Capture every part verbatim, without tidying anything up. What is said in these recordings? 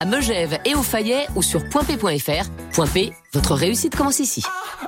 À Megève et au Fayet ou sur point p point f r. Point P, votre réussite commence ici.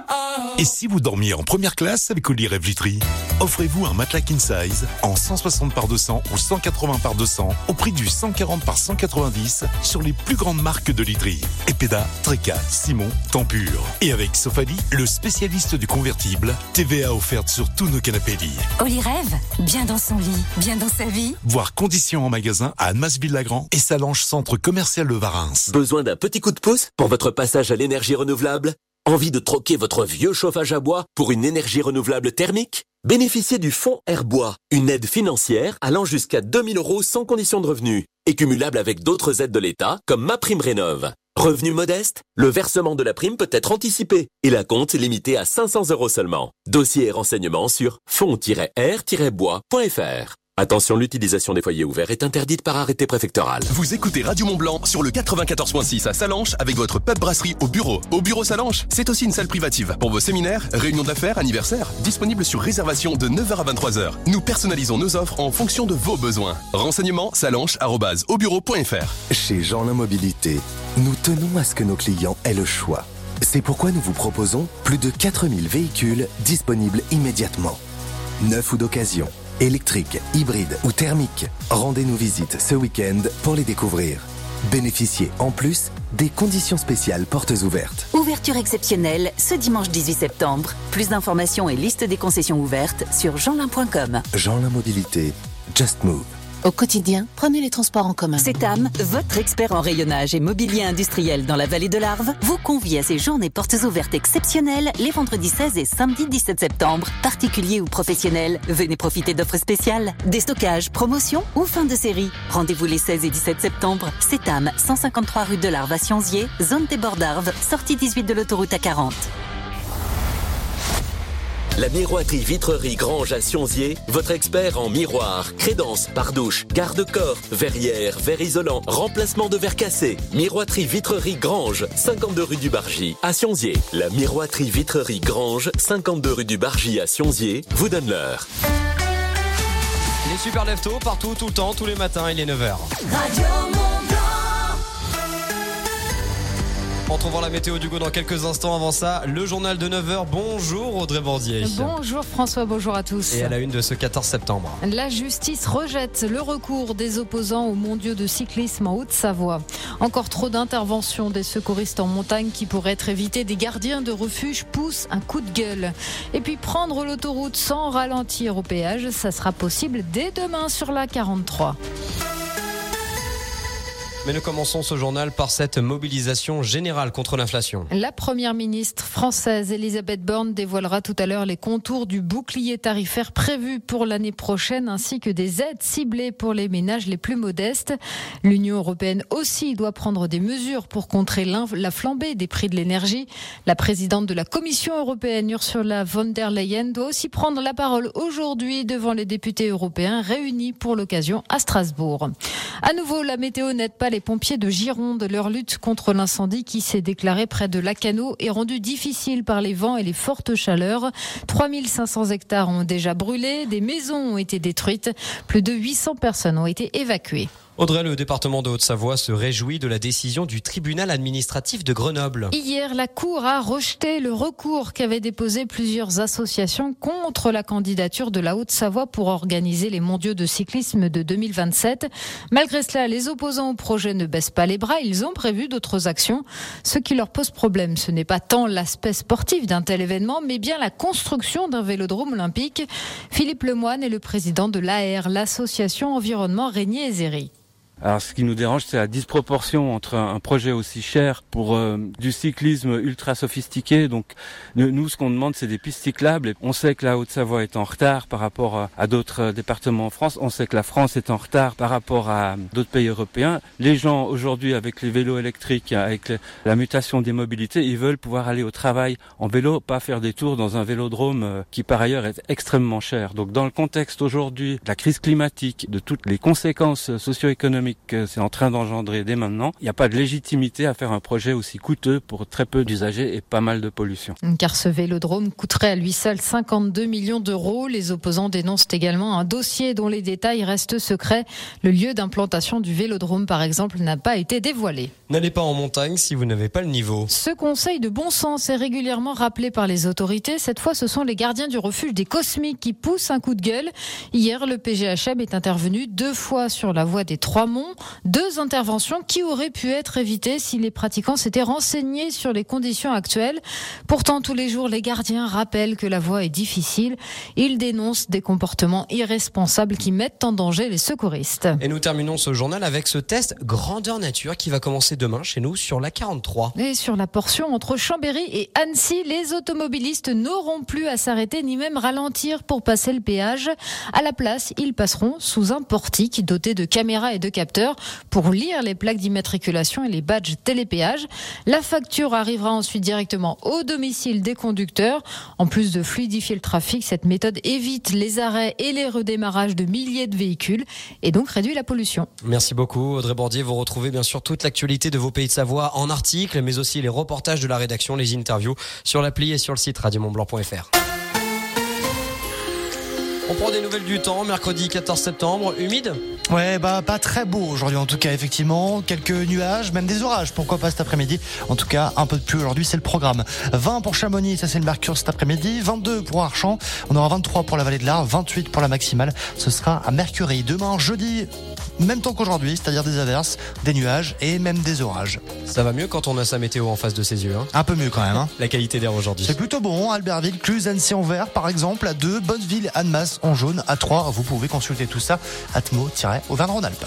Et si vous dormiez en première classe avec au lit Rêve Literie, offrez-vous un matelas king size en cent soixante par deux cents ou cent quatre-vingts par deux cents au prix du cent quarante par cent quatre-vingt-dix sur les plus grandes marques de literie. Epeda, Treca, Simon, Tempur. Et avec Sofali, le spécialiste du convertible, T V A offerte sur tous nos canapés lits. Au lit Rêve, bien dans son lit, bien dans sa vie. Voir conditions en magasin à Annemasse-Villagrand et Salange Centre Commercial Le Varins. Besoin d'un petit coup de pouce pour votre passage à l'énergie renouvelable ? Envie de troquer votre vieux chauffage à bois pour une énergie renouvelable thermique ? Bénéficiez du fonds Airbois, une aide financière allant jusqu'à deux mille euros sans condition de revenu et cumulable avec d'autres aides de l'État comme MaPrimeRénov'. Revenu modeste ? Le versement de la prime peut être anticipé et la compte est limitée à cinq cents euros seulement. Dossier et renseignements sur fonds tiret air tiret bois point f r. Attention, l'utilisation des foyers ouverts est interdite par arrêté préfectoral. Vous écoutez Radio Mont-Blanc sur le quatre-vingt-quatorze point six à Salanches avec votre pub brasserie au bureau. Au bureau Salanches, c'est aussi une salle privative. Pour vos séminaires, réunions d'affaires, anniversaires, disponible sur réservation de neuf heures à vingt-trois heures. Nous personnalisons nos offres en fonction de vos besoins. Renseignements salanches arobase au bureau point f r. Chez Jeanlin Mobilité, nous tenons à ce que nos clients aient le choix. C'est pourquoi nous vous proposons plus de quatre mille véhicules disponibles immédiatement. Neufs ou d'occasion. Électrique, hybride ou thermique. Rendez-nous visite ce week-end pour les découvrir. Bénéficiez en plus des conditions spéciales portes ouvertes. Ouverture exceptionnelle ce dimanche dix-huit septembre. Plus d'informations et liste des concessions ouvertes sur jeanlin point com. Jeanlin Mobilité, Just Move. Au quotidien, prenez les transports en commun. Cetam, votre expert en rayonnage et mobilier industriel dans la vallée de l'Arve, vous convie à ces journées portes ouvertes exceptionnelles les vendredis seize et samedi dix-sept septembre. Particuliers ou professionnels, venez profiter d'offres spéciales, déstockage, promotions ou fin de série. Rendez-vous les seize et dix-sept septembre. Cetam, cent cinquante-trois rue de l'Arve à Sionzier, zone des bords d'Arve, sortie dix-huit de l'autoroute A quarante. La miroiterie Vitrerie Grange à Sionzier, votre expert en miroir, crédence, pardouche, garde-corps, verrière, verre isolant, remplacement de verre cassé. Miroiterie Vitrerie Grange, cinquante-deux rue du Bargy à Sionzier. La miroiterie Vitrerie Grange, cinquante-deux rue du Bargy à Sionzier, vous donne l'heure. Les super leftos partout, tout le temps, tous les matins, il est neuf heures. Radio Mont-Blanc. On retrouvera la météo du go dans quelques instants. Avant ça, le journal de neuf heures. Bonjour Audrey Bordier. Bonjour François, bonjour à tous. Et à la une de ce quatorze septembre. La justice rejette le recours des opposants aux mondiaux de cyclisme en Haute-Savoie. Encore trop d'interventions des secouristes en montagne qui pourraient être évitées. Des gardiens de refuge poussent un coup de gueule. Et puis prendre l'autoroute sans ralentir au péage, ça sera possible dès demain sur la quarante-trois. Mais nous commençons ce journal par cette mobilisation générale contre l'inflation. La première ministre française Elisabeth Borne dévoilera tout à l'heure les contours du bouclier tarifaire prévu pour l'année prochaine ainsi que des aides ciblées pour les ménages les plus modestes. L'Union européenne aussi doit prendre des mesures pour contrer la flambée des prix de l'énergie. La présidente de la Commission européenne Ursula von der Leyen doit aussi prendre la parole aujourd'hui devant les députés européens réunis pour l'occasion à Strasbourg. À nouveau, la météo n'aide pas les pompiers de Gironde. Leur lutte contre l'incendie qui s'est déclaré près de Lacanau est rendue difficile par les vents et les fortes chaleurs. trois mille cinq cents hectares ont déjà brûlé, des maisons ont été détruites, plus de huit cents personnes ont été évacuées. Audrey, le département de Haute-Savoie se réjouit de la décision du tribunal administratif de Grenoble. Hier, la Cour a rejeté le recours qu'avaient déposé plusieurs associations contre la candidature de la Haute-Savoie pour organiser les mondiaux de cyclisme de deux mille vingt-sept. Malgré cela, les opposants au projet ne baissent pas les bras. Ils ont prévu d'autres actions. Ce qui leur pose problème, ce n'est pas tant l'aspect sportif d'un tel événement, mais bien la construction d'un vélodrome olympique. Philippe Lemoine est le président de l'A R, l'association Environnement Régnier-Ézéry. Alors, ce qui nous dérange, c'est la disproportion entre un projet aussi cher pour euh, du cyclisme ultra sophistiqué. Donc, nous, ce qu'on demande, c'est des pistes cyclables. Et on sait que la Haute-Savoie est en retard par rapport à, à d'autres départements en France. On sait que la France est en retard par rapport à d'autres pays européens. Les gens, aujourd'hui, avec les vélos électriques, avec les, la mutation des mobilités, ils veulent pouvoir aller au travail en vélo, pas faire des tours dans un vélodrome euh, qui, par ailleurs, est extrêmement cher. Donc, dans le contexte aujourd'hui de la crise climatique, de toutes les conséquences socio-économiques économique que c'est en train d'engendrer dès maintenant, il n'y a pas de légitimité à faire un projet aussi coûteux pour très peu d'usagers et pas mal de pollution. Car ce vélodrome coûterait à lui seul cinquante-deux millions d'euros. Les opposants dénoncent également un dossier dont les détails restent secrets. Le lieu d'implantation du vélodrome, par exemple, n'a pas été dévoilé. N'allez pas en montagne si vous n'avez pas le niveau. Ce conseil de bon sens est régulièrement rappelé par les autorités. Cette fois, ce sont les gardiens du refuge des Cosmiques qui poussent un coup de gueule. Hier, le P G H M est intervenu deux fois sur la voie des Trois Monts. Deux interventions qui auraient pu être évitées si les pratiquants s'étaient renseignés sur les conditions actuelles. Pourtant, tous les jours, les gardiens rappellent que la voie est difficile. Ils dénoncent des comportements irresponsables qui mettent en danger les secouristes. Et nous terminons ce journal avec ce test grandeur nature qui va commencer demain chez nous sur la quarante-trois. Et sur la portion entre Chambéry et Annecy, les automobilistes n'auront plus à s'arrêter ni même ralentir pour passer le péage. À la place, ils passeront sous un portique doté de caméras et de capteurs pour lire les plaques d'immatriculation et les badges télépéage. La facture arrivera ensuite directement au domicile des conducteurs. En plus de fluidifier le trafic, cette méthode évite les arrêts et les redémarrages de milliers de véhicules et donc réduit la pollution. Merci beaucoup Audrey Bordier. Vous retrouvez bien sûr toute l'actualité de vos Pays de Savoie en articles, mais aussi les reportages de la rédaction, les interviews sur l'appli et sur le site radio mont blanc point f r. On prend des nouvelles du temps, mercredi quatorze septembre, humide ? Ouais, bah pas très beau aujourd'hui en tout cas, effectivement. Quelques nuages, même des orages, pourquoi pas cet après-midi. En tout cas, un peu de pluie aujourd'hui, c'est le programme. vingt pour Chamonix, ça c'est le mercure cet après-midi. vingt-deux pour Archamps, on aura vingt-trois pour la vallée de l'Ar, vingt-huit pour la maximale. Ce sera à Mercury. Demain, jeudi, même temps qu'aujourd'hui, c'est-à-dire des averses, des nuages et même des orages. Ça va mieux quand on a sa météo en face de ses yeux. Hein. Un peu mieux quand même. Hein. La qualité d'air aujourd'hui. C'est plutôt bon. Albertville, Cluse, Annecy en vert par exemple. À deux, Bonneville, Annemasse en jaune. À trois, vous pouvez consulter tout ça. Atmo-Auvergne-Rhône-Alpes.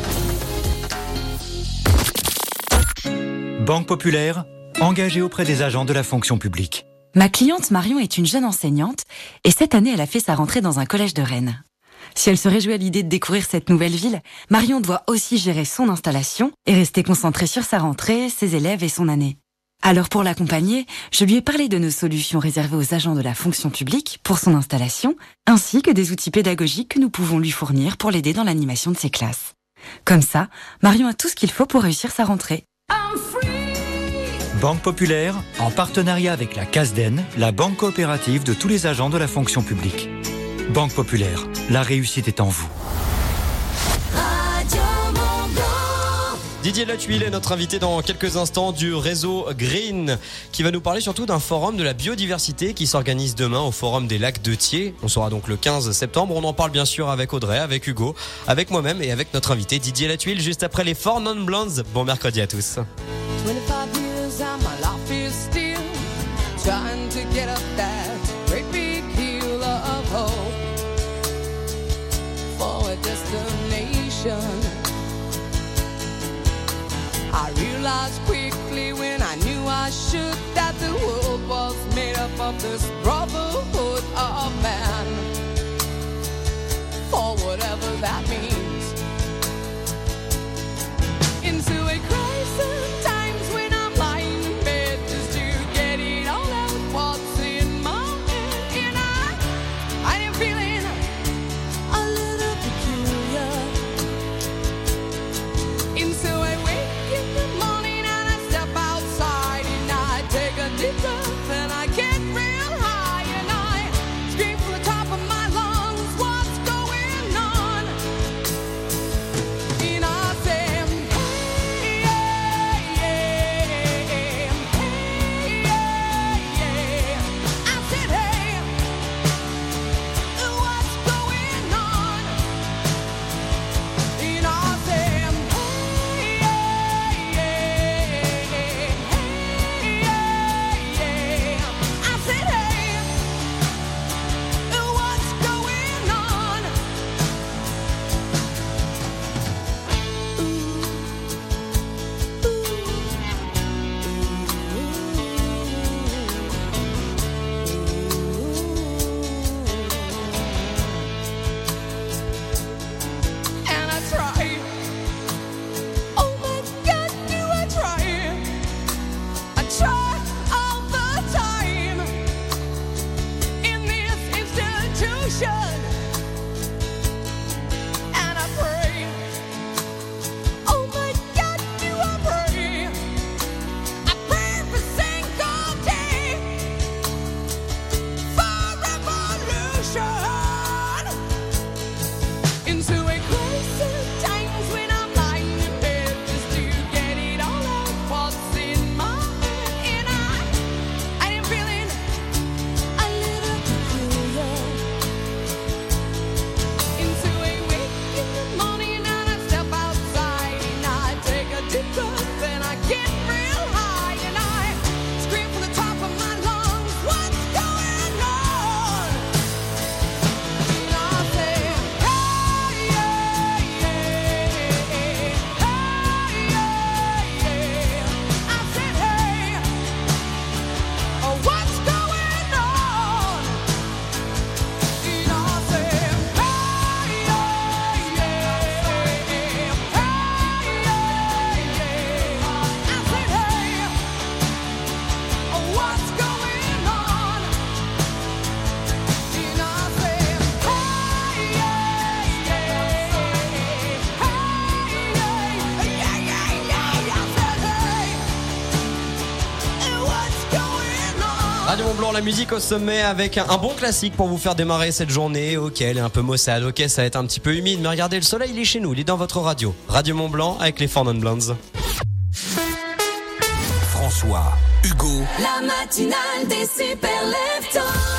Banque Populaire, engagée auprès des agents de la fonction publique. Ma cliente Marion est une jeune enseignante et cette année elle a fait sa rentrée dans un collège de Rennes. Si elle se réjouit à l'idée de découvrir cette nouvelle ville, Marion doit aussi gérer son installation et rester concentrée sur sa rentrée, ses élèves et son année. Alors pour l'accompagner, je lui ai parlé de nos solutions réservées aux agents de la fonction publique pour son installation, ainsi que des outils pédagogiques que nous pouvons lui fournir pour l'aider dans l'animation de ses classes. Comme ça, Marion a tout ce qu'il faut pour réussir sa rentrée. Banque Populaire, en partenariat avec la CASDEN, la banque coopérative de tous les agents de la fonction publique. Banque Populaire, la réussite est en vous. Didier Latuile est notre invité dans quelques instants du réseau Green qui va nous parler surtout d'un forum de la biodiversité qui s'organise demain au forum des lacs de Thiers. On sera donc le quinze septembre. On en parle bien sûr avec Audrey, avec Hugo, avec moi-même et avec notre invité Didier Latuile juste après les Four Non Blondes. Bon mercredi à tous. I realized quickly when I knew I should that the world was made up of this brotherhood of man. For whatever that means. Into a crisis times when I'm lying in bed just to get it all out what's in my head. And I, I am feeling a little peculiar. Into a in the morning and I step outside and I take a deep breath and I get real high. Radio Mont Blanc, la musique au sommet avec un, un bon classique pour vous faire démarrer cette journée. Ok, elle est un peu maussade, ok, ça va être un petit peu humide, mais regardez, le soleil il est chez nous, il est dans votre radio. Radio Mont Blanc avec les Four Non Blondes. François, Hugo, La matinale des super leftos.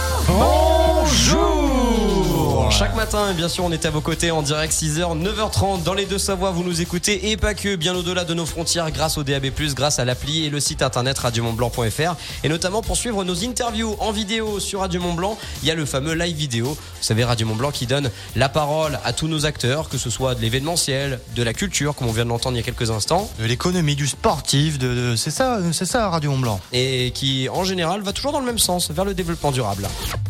Bonjour. Chaque matin, et bien sûr, on est à vos côtés en direct, six heures, neuf heures trente dans les Deux-Savoies. Vous nous écoutez et pas que, bien au-delà de nos frontières, grâce au D A B plus, grâce à l'appli et le site internet radio mont blanc point f r. Et notamment pour suivre nos interviews en vidéo sur Radio Mont Blanc, il y a le fameux live vidéo. Vous savez, Radio Mont Blanc qui donne la parole à tous nos acteurs, que ce soit de l'événementiel, de la culture, comme on vient de l'entendre il y a quelques instants. De l'économie, du sportif, de, de- c'est ça, c'est ça Radio Mont Blanc. Et qui, en général, va toujours dans le même sens, vers le développement durable.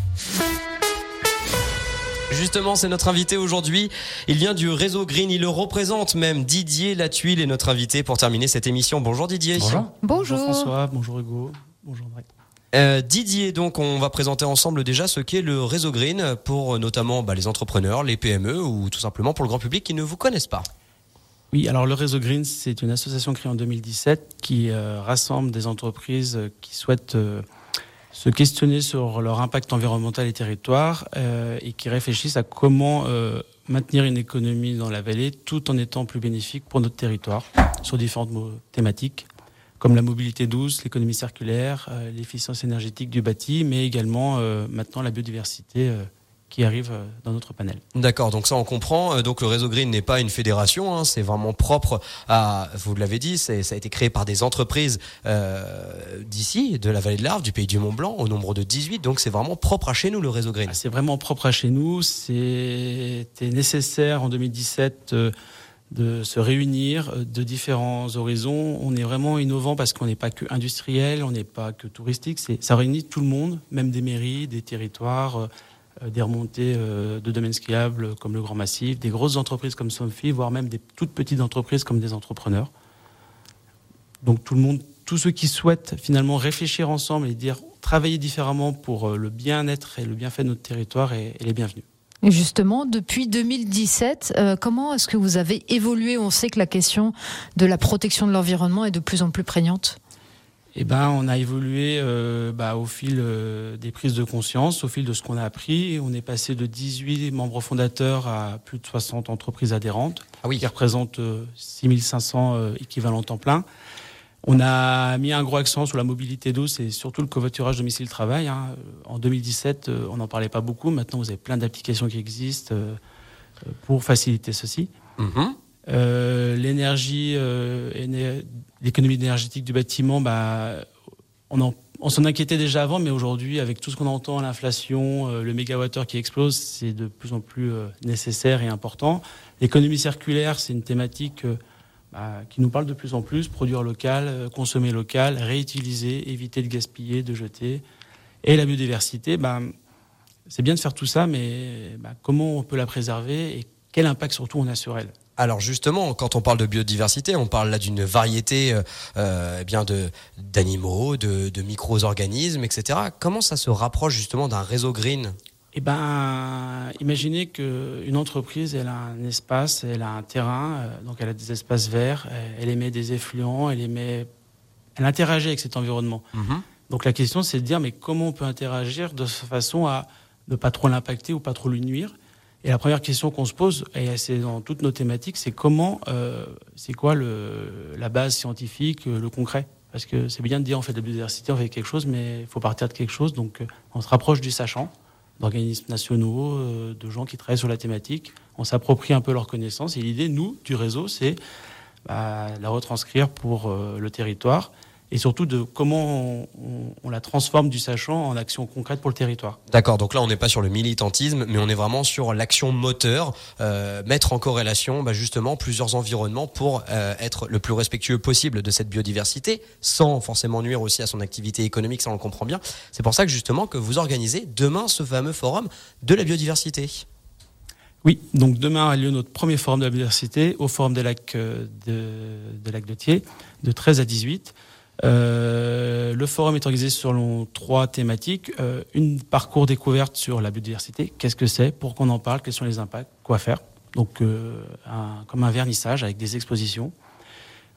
Justement, c'est notre invité aujourd'hui. Il vient du réseau Green, il le représente même. Didier Latuile est notre invité pour terminer cette émission. Bonjour Didier. Bonjour. Bonjour. Bonjour François, bonjour Hugo, bonjour André. Euh, Didier, donc on va présenter ensemble déjà ce qu'est le réseau Green pour euh, notamment bah, les entrepreneurs, les P M E ou tout simplement pour le grand public qui ne vous connaissent pas. Oui, alors le réseau Green, c'est une association créée en deux mille dix-sept qui euh, rassemble des entreprises euh, qui souhaitent euh, se questionner sur leur impact environnemental et territoire euh, et qui réfléchissent à comment euh, maintenir une économie dans la vallée tout en étant plus bénéfique pour notre territoire sur différentes mo- thématiques comme la mobilité douce, l'économie circulaire, euh, l'efficience énergétique du bâti, mais également euh, maintenant la biodiversité euh, qui arrive euh, dans notre panel. D'accord, donc ça on comprend. Euh, Donc le réseau Green n'est pas une fédération, hein, c'est vraiment propre à, vous l'avez dit, c'est, ça a été créé par des entreprises euh, d'ici, de la vallée de l'Arve, du pays du Mont Blanc, au nombre de dix-huit. Donc c'est vraiment propre à chez nous le réseau Green. C'est vraiment propre à chez nous. C'était nécessaire en deux mille dix-sept euh, de se réunir euh, de différents horizons. On est vraiment innovant parce qu'on n'est pas que industriel, on n'est pas que touristique. C'est, ça réunit tout le monde, même des mairies, des territoires, euh, euh, des remontées euh, de domaines skiables comme le Grand Massif, des grosses entreprises comme Somfy, voire même des toutes petites entreprises comme des entrepreneurs. Donc tout le monde, tous ceux qui souhaitent finalement réfléchir ensemble et dire travailler différemment pour euh, le bien-être et le bienfait de notre territoire est, est les bienvenus. Et justement, depuis deux mille dix-sept, euh, comment est-ce que vous avez évolué? On sait que la question de la protection de l'environnement est de plus en plus prégnante. Eh ben, on a évolué euh, bah, au fil euh, des prises de conscience, au fil de ce qu'on a appris. On est passé de dix-huit membres fondateurs à plus de soixante entreprises adhérentes, ah oui. qui représentent euh, six mille cinq cents euh, équivalents temps plein. On a mis un gros accent sur la mobilité douce et surtout le covoiturage domicile-travail. Hein. En deux mille dix-sept, euh, on n'en parlait pas beaucoup. Maintenant, vous avez plein d'applications qui existent euh, pour faciliter ceci. Mmh. Euh, l'énergie, euh, éner- l'économie énergétique du bâtiment, bah, on, en- on s'en inquiétait déjà avant, mais aujourd'hui, avec tout ce qu'on entend, l'inflation, euh, le mégawattheure qui explose, c'est de plus en plus euh, nécessaire et important. L'économie circulaire, c'est une thématique euh, bah, qui nous parle de plus en plus. Produire local, euh, consommer local, réutiliser, éviter de gaspiller, de jeter. Et la biodiversité, bah, c'est bien de faire tout ça, mais bah, comment on peut la préserver et quel impact surtout on a sur elle? Alors justement, quand on parle de biodiversité, on parle là d'une variété euh, eh bien de d'animaux, de, de micro-organismes, et cetera. Comment ça se rapproche justement d'un réseau Green? Eh ben, imaginez qu'une entreprise, elle a un espace, elle a un terrain, euh, donc elle a des espaces verts, elle, elle émet des effluents, elle émet, elle interagit avec cet environnement. Mmh. Donc la question, c'est de dire, mais comment on peut interagir de façon à ne pas trop l'impacter ou pas trop lui nuire? Et la première question qu'on se pose, et c'est dans toutes nos thématiques, c'est comment, euh, c'est quoi le, la base scientifique, le concret? Parce que c'est bien de dire on fait de la biodiversité, on fait quelque chose, mais il faut partir de quelque chose. Donc euh, on se rapproche du sachant, d'organismes nationaux, euh, de gens qui travaillent sur la thématique. On s'approprie un peu leurs connaissances. Et l'idée, nous, du réseau, c'est bah, la retranscrire pour euh, le territoire. Et surtout de comment on, on, on la transforme du sachant en action concrète pour le territoire. D'accord, donc là on n'est pas sur le militantisme, mais on est vraiment sur l'action moteur, euh, mettre en corrélation bah, justement plusieurs environnements pour euh, être le plus respectueux possible de cette biodiversité, sans forcément nuire aussi à son activité économique, ça on le comprend bien. C'est pour ça que justement que vous organisez demain ce fameux forum de la biodiversité. Oui, donc demain a lieu notre premier forum de la biodiversité au Forum des lacs de, de, lacs de Thiers, de treize à dix-huit. Euh, le forum est organisé selon trois thématiques. Euh, une parcours découverte sur la biodiversité. Qu'est-ce que c'est? Pourquoi on en parle? Quels sont les impacts? Quoi faire? Donc, euh, un, comme un vernissage avec des expositions.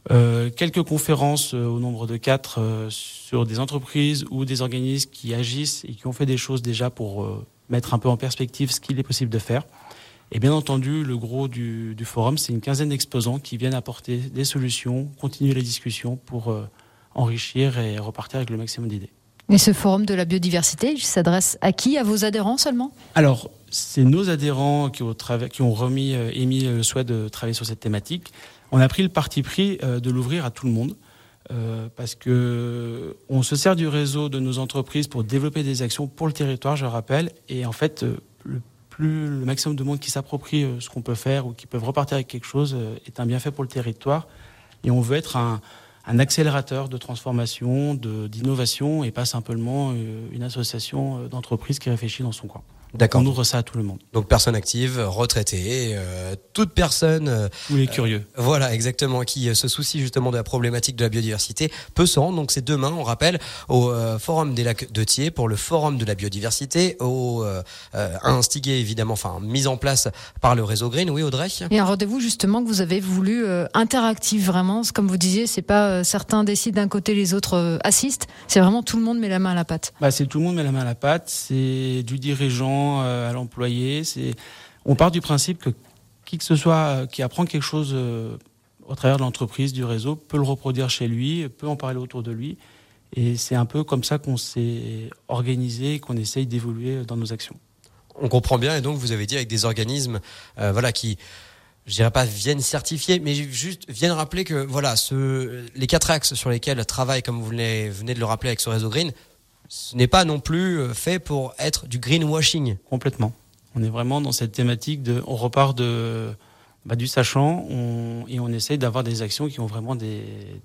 Euh, quelques conférences euh, au nombre de quatre euh, sur des entreprises ou des organismes qui agissent et qui ont fait des choses déjà pour euh, mettre un peu en perspective ce qu'il est possible de faire. Et bien entendu, le gros du, du forum, c'est une quinzaine d'exposants qui viennent apporter des solutions, continuer les discussions pour euh, enrichir et repartir avec le maximum d'idées. Et ce forum de la biodiversité, il s'adresse à qui? À vos adhérents seulement? Alors, c'est nos adhérents qui ont, trava- qui ont remis, euh, émis le souhait de travailler sur cette thématique. On a pris le parti pris euh, de l'ouvrir à tout le monde euh, parce que on se sert du réseau de nos entreprises pour développer des actions pour le territoire, je rappelle. Et en fait, euh, le plus le maximum de monde qui s'approprie euh, ce qu'on peut faire ou qui peuvent repartir avec quelque chose euh, est un bienfait pour le territoire. Et on veut être un, un accélérateur de transformation, de, d'innovation et pas simplement euh, une association euh, d'entreprises qui réfléchit dans son coin. D'accord. On ouvre ça à tout le monde. Donc personne active, retraitée, euh, toute personne... Euh, Ou les curieux. Euh, voilà, exactement, qui euh, se soucie justement de la problématique de la biodiversité, peut se rendre. Donc c'est demain, on rappelle, au euh, Forum des Lacs de Thiers pour le Forum de la biodiversité, au, euh, euh, instigé évidemment, enfin mis en place par le réseau Green. Oui, Audrey? Et un rendez-vous justement que vous avez voulu euh, interactif vraiment. Comme vous disiez, c'est pas euh, certains décident d'un côté, les autres euh, assistent. C'est vraiment tout le monde met la main à la pâte. Bah, c'est tout le monde met la main à la pâte. C'est du dirigeant à l'employé. C'est... On part du principe que qui que ce soit qui apprend quelque chose euh, au travers de l'entreprise, du réseau, peut le reproduire chez lui, peut en parler autour de lui. Et c'est un peu comme ça qu'on s'est organisé et qu'on essaye d'évoluer dans nos actions. On comprend bien, et donc vous avez dit avec des organismes euh, voilà, qui, je dirais pas viennent certifier, mais juste viennent rappeler que voilà, ce, les quatre axes sur lesquels travaille, comme vous venez, venez de le rappeler avec ce réseau Green, ce n'est pas non plus fait pour être du greenwashing. Complètement. On est vraiment dans cette thématique de, on repart de, bah, du sachant, on, et on essaye d'avoir des actions qui ont vraiment des,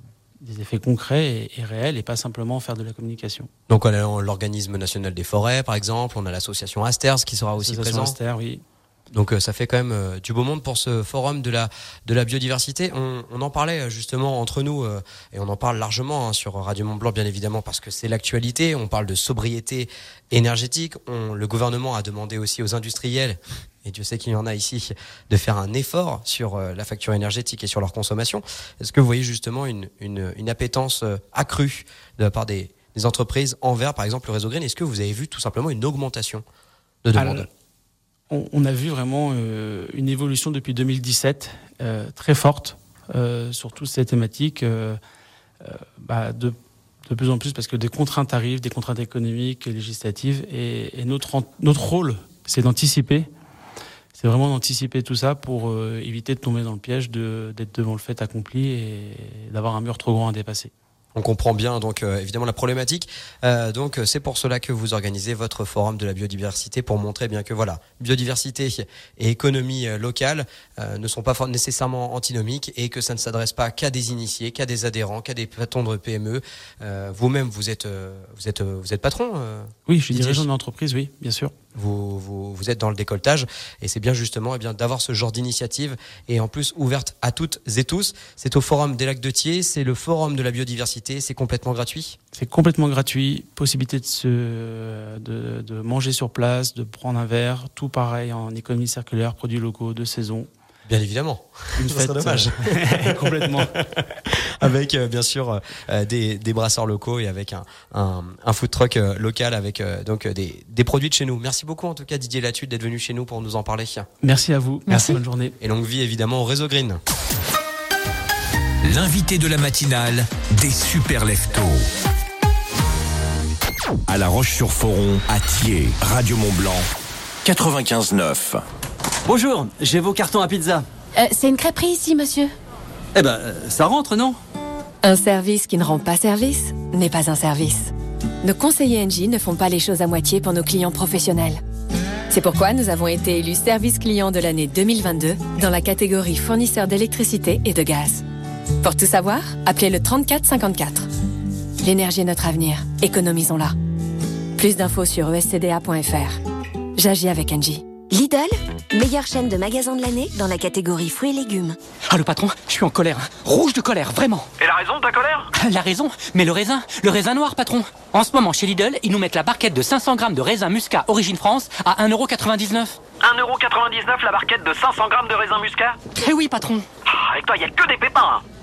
des effets concrets et, et réels et pas simplement faire de la communication. Donc on a l'organisme national des forêts, par exemple, on a l'association Asters qui sera aussi présent. Asters, oui. Donc ça fait quand même euh, du beau monde pour ce forum de la de la biodiversité. On, on en parlait justement entre nous euh, et on en parle largement hein, sur Radio Mont Blanc bien évidemment parce que c'est l'actualité. On parle de sobriété énergétique. On, le gouvernement a demandé aussi aux industriels, et Dieu sait qu'il y en a ici, de faire un effort sur euh, la facture énergétique et sur leur consommation. Est-ce que vous voyez justement une une, une appétence euh, accrue de la part des, des entreprises envers par exemple le réseau Green? Est-ce que vous avez vu tout simplement une augmentation de demande? Alors, on a vu vraiment euh, une évolution depuis deux mille dix-sept euh, très forte euh, sur toutes ces thématiques, euh, euh, bah de, de plus en plus parce que des contraintes arrivent, des contraintes économiques et législatives, et, et notre, notre rôle, c'est d'anticiper, c'est vraiment d'anticiper tout ça pour euh, éviter de tomber dans le piège de, d'être devant le fait accompli et d'avoir un mur trop grand à dépasser. On comprend bien donc euh, évidemment la problématique. Euh, donc c'est pour cela que vous organisez votre forum de la biodiversité pour montrer bien que voilà, biodiversité et économie euh, locale euh, ne sont pas nécessairement antinomiques et que ça ne s'adresse pas qu'à des initiés, qu'à des adhérents, qu'à des patrons de P M E. Euh, vous-même vous êtes euh, vous êtes euh, vous êtes patron. Euh, oui, je suis dirigeant d'entreprise, oui, bien sûr. Vous, vous, vous êtes dans le décolletage et c'est bien justement eh bien, d'avoir ce genre d'initiative et en plus ouverte à toutes et tous. C'est au Forum des Lacs de Thiers, c'est le Forum de la biodiversité, c'est complètement gratuit. C'est complètement gratuit, possibilité de, se, de, de manger sur place, de prendre un verre, tout pareil en économie circulaire, produits locaux, de saison. Bien évidemment. Une ça fête, serait dommage. Euh, complètement. Avec euh, bien sûr euh, des, des brasseurs locaux et avec un, un, un food truck euh, local avec euh, donc des, des produits de chez nous. Merci beaucoup en tout cas Didier Latude d'être venu chez nous pour nous en parler. Merci à vous. Merci. Bonne journée. Et longue vie évidemment au réseau Green. L'invité de la matinale des super leftos. À La Roche-sur-Foron, à Thiers, Radio Mont Blanc, quatre-vingt-quinze neuf. Bonjour, j'ai vos cartons à pizza. Euh, c'est une crêperie ici, monsieur. Eh ben, euh, ça rentre, non? Un service qui ne rend pas service n'est pas un service. Nos conseillers Engie ne font pas les choses à moitié pour nos clients professionnels. C'est pourquoi nous avons été élus service client de l'année deux mille vingt-deux dans la catégorie fournisseur d'électricité et de gaz. Pour tout savoir, appelez le trente-quatre cinquante-quatre. L'énergie est notre avenir, économisons-la. Plus d'infos sur e s c d a point f r. J'agis avec Engie. Lidl, meilleure chaîne de magasins de l'année dans la catégorie fruits et légumes. Ah, le patron, je suis en colère. hein. Rouge de colère, vraiment. Et la raison de ta colère? La raison? Mais le raisin, le raisin noir, patron. En ce moment, chez Lidl, ils nous mettent la barquette de cinq cents grammes de raisin muscat origine France à un euro quatre-vingt-dix-neuf. un euro quatre-vingt-dix-neuf la barquette de cinq cents grammes de raisin muscat? Eh oui, patron. Ah, avec toi, il y a que des pépins. hein.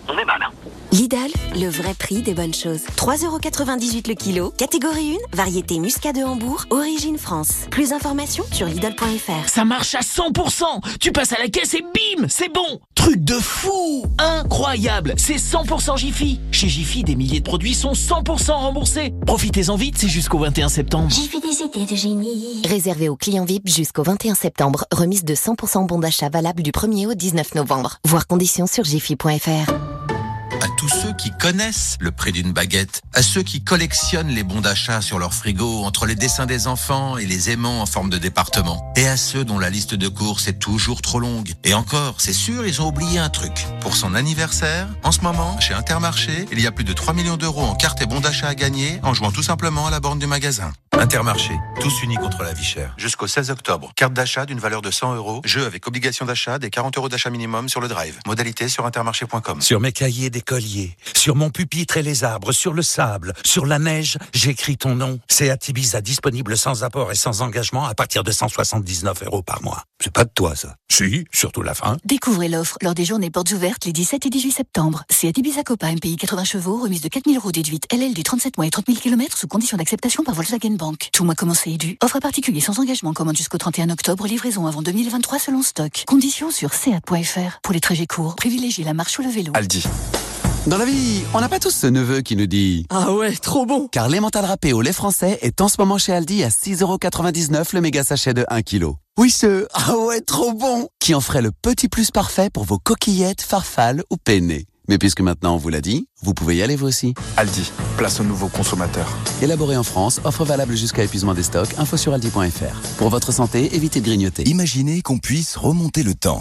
on est malin. Lidl, le vrai prix des bonnes choses. trois euros quatre-vingt-dix-huit le kilo, catégorie un, variété Muscat de Hambourg, origine France. Plus d'informations sur Lidl point F R. Ça marche à cent pour cent. Tu passes à la caisse et bim, c'est bon. Truc de fou, incroyable. C'est cent pour cent Jiffy. Chez Jiffy, des milliers de produits sont cent pour cent remboursés. Profitez-en vite, c'est jusqu'au vingt et un septembre. Jiffy des idées de génie. Réservé aux clients V I P jusqu'au vingt et un septembre. Remise de cent pour cent bon d'achat valable du premier au dix-neuf novembre. Voir conditions sur jiffy point F R. À tous ceux qui connaissent le prix d'une baguette, à ceux qui collectionnent les bons d'achat sur leur frigo entre les dessins des enfants et les aimants en forme de département, et à ceux dont la liste de courses est toujours trop longue. Et encore, c'est sûr, ils ont oublié un truc. Pour son anniversaire, en ce moment, chez Intermarché, il y a plus de trois millions d'euros en cartes et bons d'achat à gagner en jouant tout simplement à la borne du magasin. Intermarché, tous unis contre la vie chère. Jusqu'au seize octobre, carte d'achat d'une valeur de cent euros, jeu avec obligation d'achat des quarante euros d'achat minimum sur le drive. Modalité sur intermarché point com. Sur mes cahiers d'écolier, sur mon pupitre et les arbres, sur le sable, sur la neige, j'écris ton nom. C'est Ibiza, disponible sans apport et sans engagement à partir de cent soixante-dix-neuf euros par mois. C'est pas de toi, ça. Si, surtout la fin. Découvrez l'offre lors des journées portes ouvertes les dix-sept et dix-huit septembre. C'est Ibiza Copa M P I quatre-vingts chevaux, remise de quatre mille euros déduite L L D trente-sept mois et trente mille kilomètres sous condition d'acceptation par Volkswagen Bank. Tout mois commencé et dû. Offre à particulier sans engagement, commande jusqu'au trente et un octobre, livraison avant deux mille vingt-trois selon stock. Conditions sur seat point F R. Pour les trajets courts, privilégiez la marche ou le vélo. Aldi. Dans la vie, on n'a pas tous ce neveu qui nous dit « Ah ouais, trop bon !» Car l'emmental râpé au lait français est en ce moment chez Aldi à six euros quatre-vingt-dix-neuf le méga sachet de un kilo. Oui, ce « Ah ouais, trop bon !» qui en ferait le petit plus parfait pour vos coquillettes, farfales ou penne. Mais puisque maintenant on vous l'a dit, vous pouvez y aller vous aussi. Aldi, place aux nouveaux consommateurs. Élaboré en France, offre valable jusqu'à épuisement des stocks, info sur aldi point F R. Pour votre santé, évitez de grignoter. Imaginez qu'on puisse remonter le temps.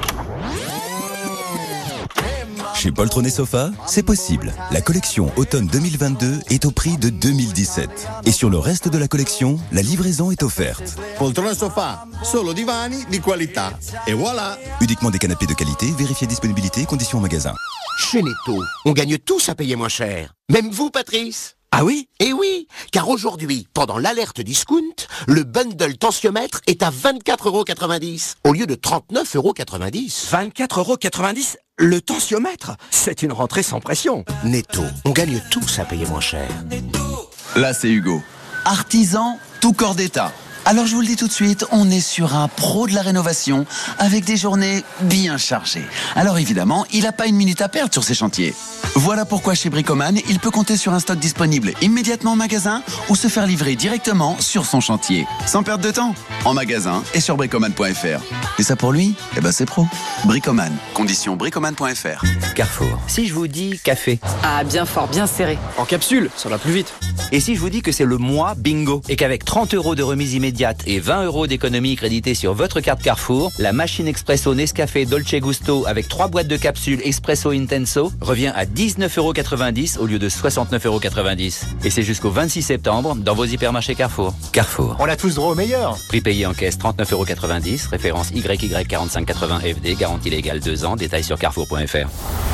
Chez Poltron et Sofa, c'est possible. La collection automne deux mille vingt-deux est au prix de deux mille dix-sept. Et sur le reste de la collection, la livraison est offerte. Poltrone e Sofa, solo divani di qualità. Et voilà. Uniquement des canapés de qualité, vérifiez disponibilité, conditions en magasin. Chez Netto, on gagne tous à payer moins cher. Même vous, Patrice. Ah oui? Eh oui, car aujourd'hui, pendant l'alerte discount, le bundle tensiomètre est à vingt-quatre euros quatre-vingt-dix au lieu de trente-neuf euros quatre-vingt-dix. vingt-quatre euros quatre-vingt-dix? Le tensiomètre? C'est une rentrée sans pression. Netto, on gagne tous à payer moins cher. Là, c'est Hugo. Artisan, tout corps d'état. Alors je vous le dis tout de suite, on est sur un pro de la rénovation avec des journées bien chargées. Alors évidemment, il n'a pas une minute à perdre sur ses chantiers. Voilà pourquoi chez Bricoman, il peut compter sur un stock disponible immédiatement en magasin ou se faire livrer directement sur son chantier. Sans perdre de temps, en magasin et sur bricoman point F R. Et ça pour lui, eh ben c'est pro. Bricoman, condition bricoman point F R. Carrefour. Si je vous dis café. Ah, bien fort, bien serré. En capsule, ça va plus vite. Et si je vous dis que c'est le mois bingo et qu'avec trente euros de remise immédiate et vingt euros d'économie créditée sur votre carte Carrefour, la machine expresso Nescafé Dolce Gusto avec trois boîtes de capsules Espresso Intenso revient à dix-neuf euros quatre-vingt-dix au lieu de soixante-neuf euros quatre-vingt-dix. Et c'est jusqu'au vingt-six septembre dans vos hypermarchés Carrefour. Carrefour. On a tous droit au meilleur. Prix payé en caisse trente-neuf euros quatre-vingt-dix, référence Y Y quarante-cinq quatre-vingts F D, garantie légale deux ans, détails sur carrefour point F R.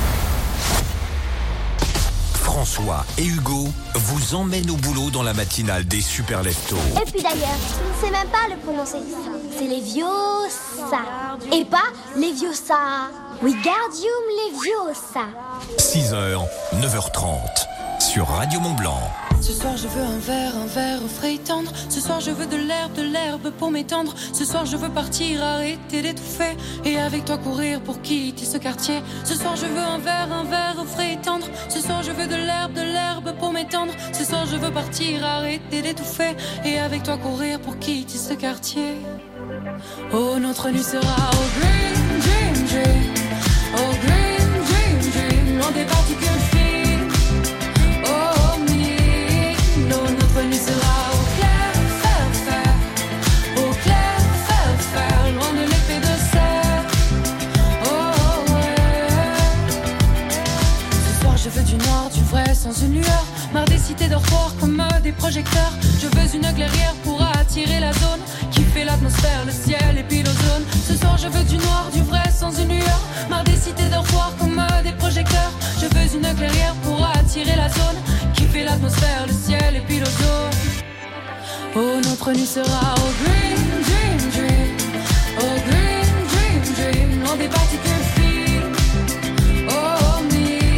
François et Hugo vous emmènent au boulot dans la matinale des Super Leftos. Et puis d'ailleurs, je ne sais même pas le prononcer. C'est les Viosa. Et pas les Viosa. Wingardium Leviosa. six heures, neuf heures trente sur Radio Mont-Blanc. Ce soir je veux un verre, un verre au frais et tendre. Ce soir je veux de l'herbe, de l'herbe pour m'étendre. Ce soir je veux partir, arrêter d'étouffer et avec toi courir pour quitter ce quartier. Ce soir je veux un verre, un verre au frais et tendre. Ce soir je veux de l'herbe, de l'herbe pour m'étendre. Ce soir je veux partir, arrêter d'étouffer et avec toi courir pour quitter ce quartier. Oh, notre nuit sera au green, dream, dream. Oh, green, dream, dream. Loin des particules fines. Oh, me. Non, notre nuit sera au clair, faire, faire. Au clair, faire, faire. Loin de l'épée de serre. Oh, ouais. Ce soir, je veux du noir, du vrai, sans une lueur. Marre des cités dortoirs comme des projecteurs. Je veux une clairière pour attirer la zone qui fait l'atmosphère, le ciel et puis l'ozone. Ce soir je veux du noir, du vrai sans une lueur. Marre des cités dortoirs comme des projecteurs. Je veux une clairière pour attirer la zone qui fait l'atmosphère, le ciel et puis l'ozone. Oh, notre nuit sera au green, dream, dream. Oh, green, dream, dream. Loin des particules fines. Oh, me.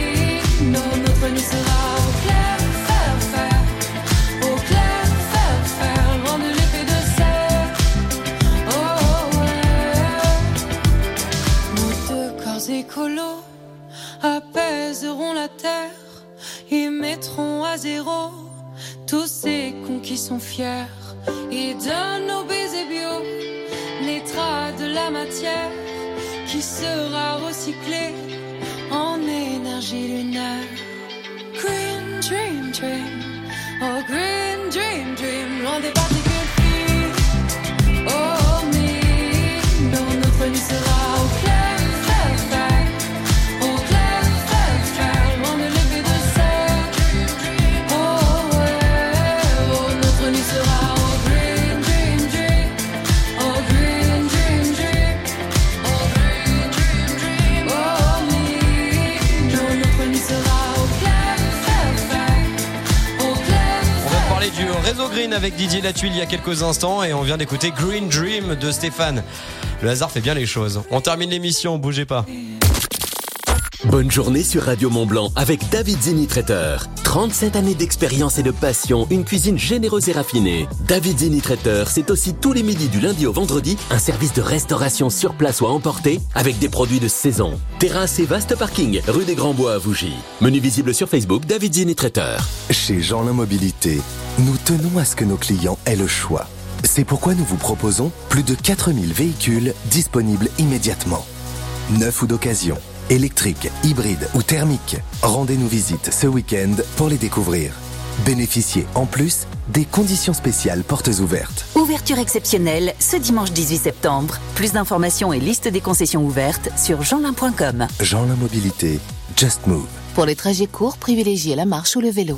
mettront à zéro tous ces cons qui sont fiers. Et de nos baisers bio naîtra de la matière qui sera recyclée en énergie lunaire. Green dream dream, oh green dream dream, loin des particules fines. Oh mais non, notre nuit sera au clair, clair, clair, au clair, clair, clair, loin de l'effet de serre. Oh ouais, oh notre nuit sera au green dream dream, oh green dream dream, oh green dream dream, oh mais non, notre nuit sera au clair, clair, clair, au clair. On vient de parler du réseau Green avec Didier Latuile il y a quelques instants et on vient d'écouter Green Dream de Stéphane. Le hasard fait bien les choses. On termine l'émission, bougez pas. Bonne journée sur Radio Mont-Blanc avec David Zini Traiteur. trente-sept années d'expérience et de passion, une cuisine généreuse et raffinée. David Zini Traiteur, c'est aussi tous les midis du lundi au vendredi, un service de restauration sur place ou à emporter avec des produits de saison. Terrasse et vaste parking, rue des Grands Bois à Vougy. Menu visible sur Facebook, David Zini Traiteur. Chez Jeanlin Mobilité, nous tenons à ce que nos clients aient le choix. C'est pourquoi nous vous proposons plus de quatre mille véhicules disponibles immédiatement. Neufs ou d'occasion, électriques, hybrides ou thermiques. Rendez-nous visite ce week-end pour les découvrir. Bénéficiez en plus des conditions spéciales portes ouvertes. Ouverture exceptionnelle ce dimanche dix-huit septembre. Plus d'informations et liste des concessions ouvertes sur jeanlin point com. Jeanlin Mobilité, Just Move. Pour les trajets courts, privilégiez la marche ou le vélo.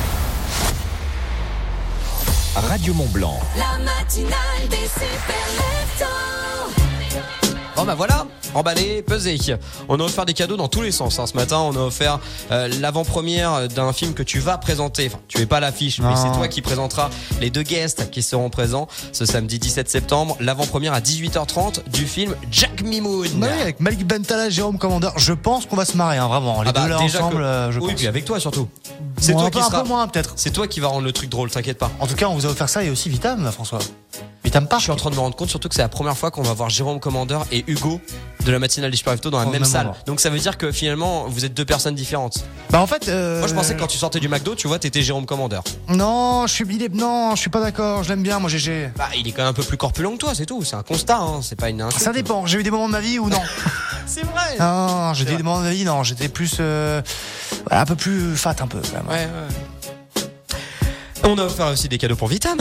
Radio Mont-Blanc. La matinale des super leftos. Bon bah voilà, emballé, pesé. On a offert des cadeaux dans tous les sens. Hein. Ce matin, on a offert euh, l'avant-première d'un film que tu vas présenter. Enfin, tu es pas à l'affiche, mais c'est toi qui présenteras les deux guests qui seront présents ce samedi dix-sept septembre. L'avant-première à dix-huit heures trente du film Jack Mimoun. Bah oui, avec Malik Bentala, Jérôme Commandeur. Je pense qu'on va se marrer, hein, vraiment. Les ah bah, deux là ensemble, que... euh, je oui, pense. puis avec toi surtout. C'est Bon, toi un qui peu, sera... un peu moins peut-être. C'est toi qui va rendre le truc drôle, t'inquiète pas. En tout cas, on vous a offert ça et aussi Vitam, François. Vitam Park. Je suis en train de me rendre compte surtout que c'est la première fois qu'on va voir Jérôme Commandeur et Hugo de la matinale des Super Leftos dans la Au même même salle. moment. Donc ça veut dire que finalement vous êtes deux personnes différentes. Bah en fait, euh... moi je pensais que quand tu sortais du McDo, tu vois, t'étais Jérôme Commandeur. Non, je suis il est... non, je suis pas d'accord. Je l'aime bien, moi, G G. Bah il est quand même un peu plus corpulent que toi, c'est tout. C'est un constat, hein. C'est pas une insulte. Ça dépend. J'ai eu des moments de ma vie où non. C'est vrai. Non, j'ai eu des moments de ma vie, non, j'étais plus, euh... voilà, un peu plus fat, un peu. Quand même. Ouais, ouais. On a offert aussi des cadeaux pour Vitam.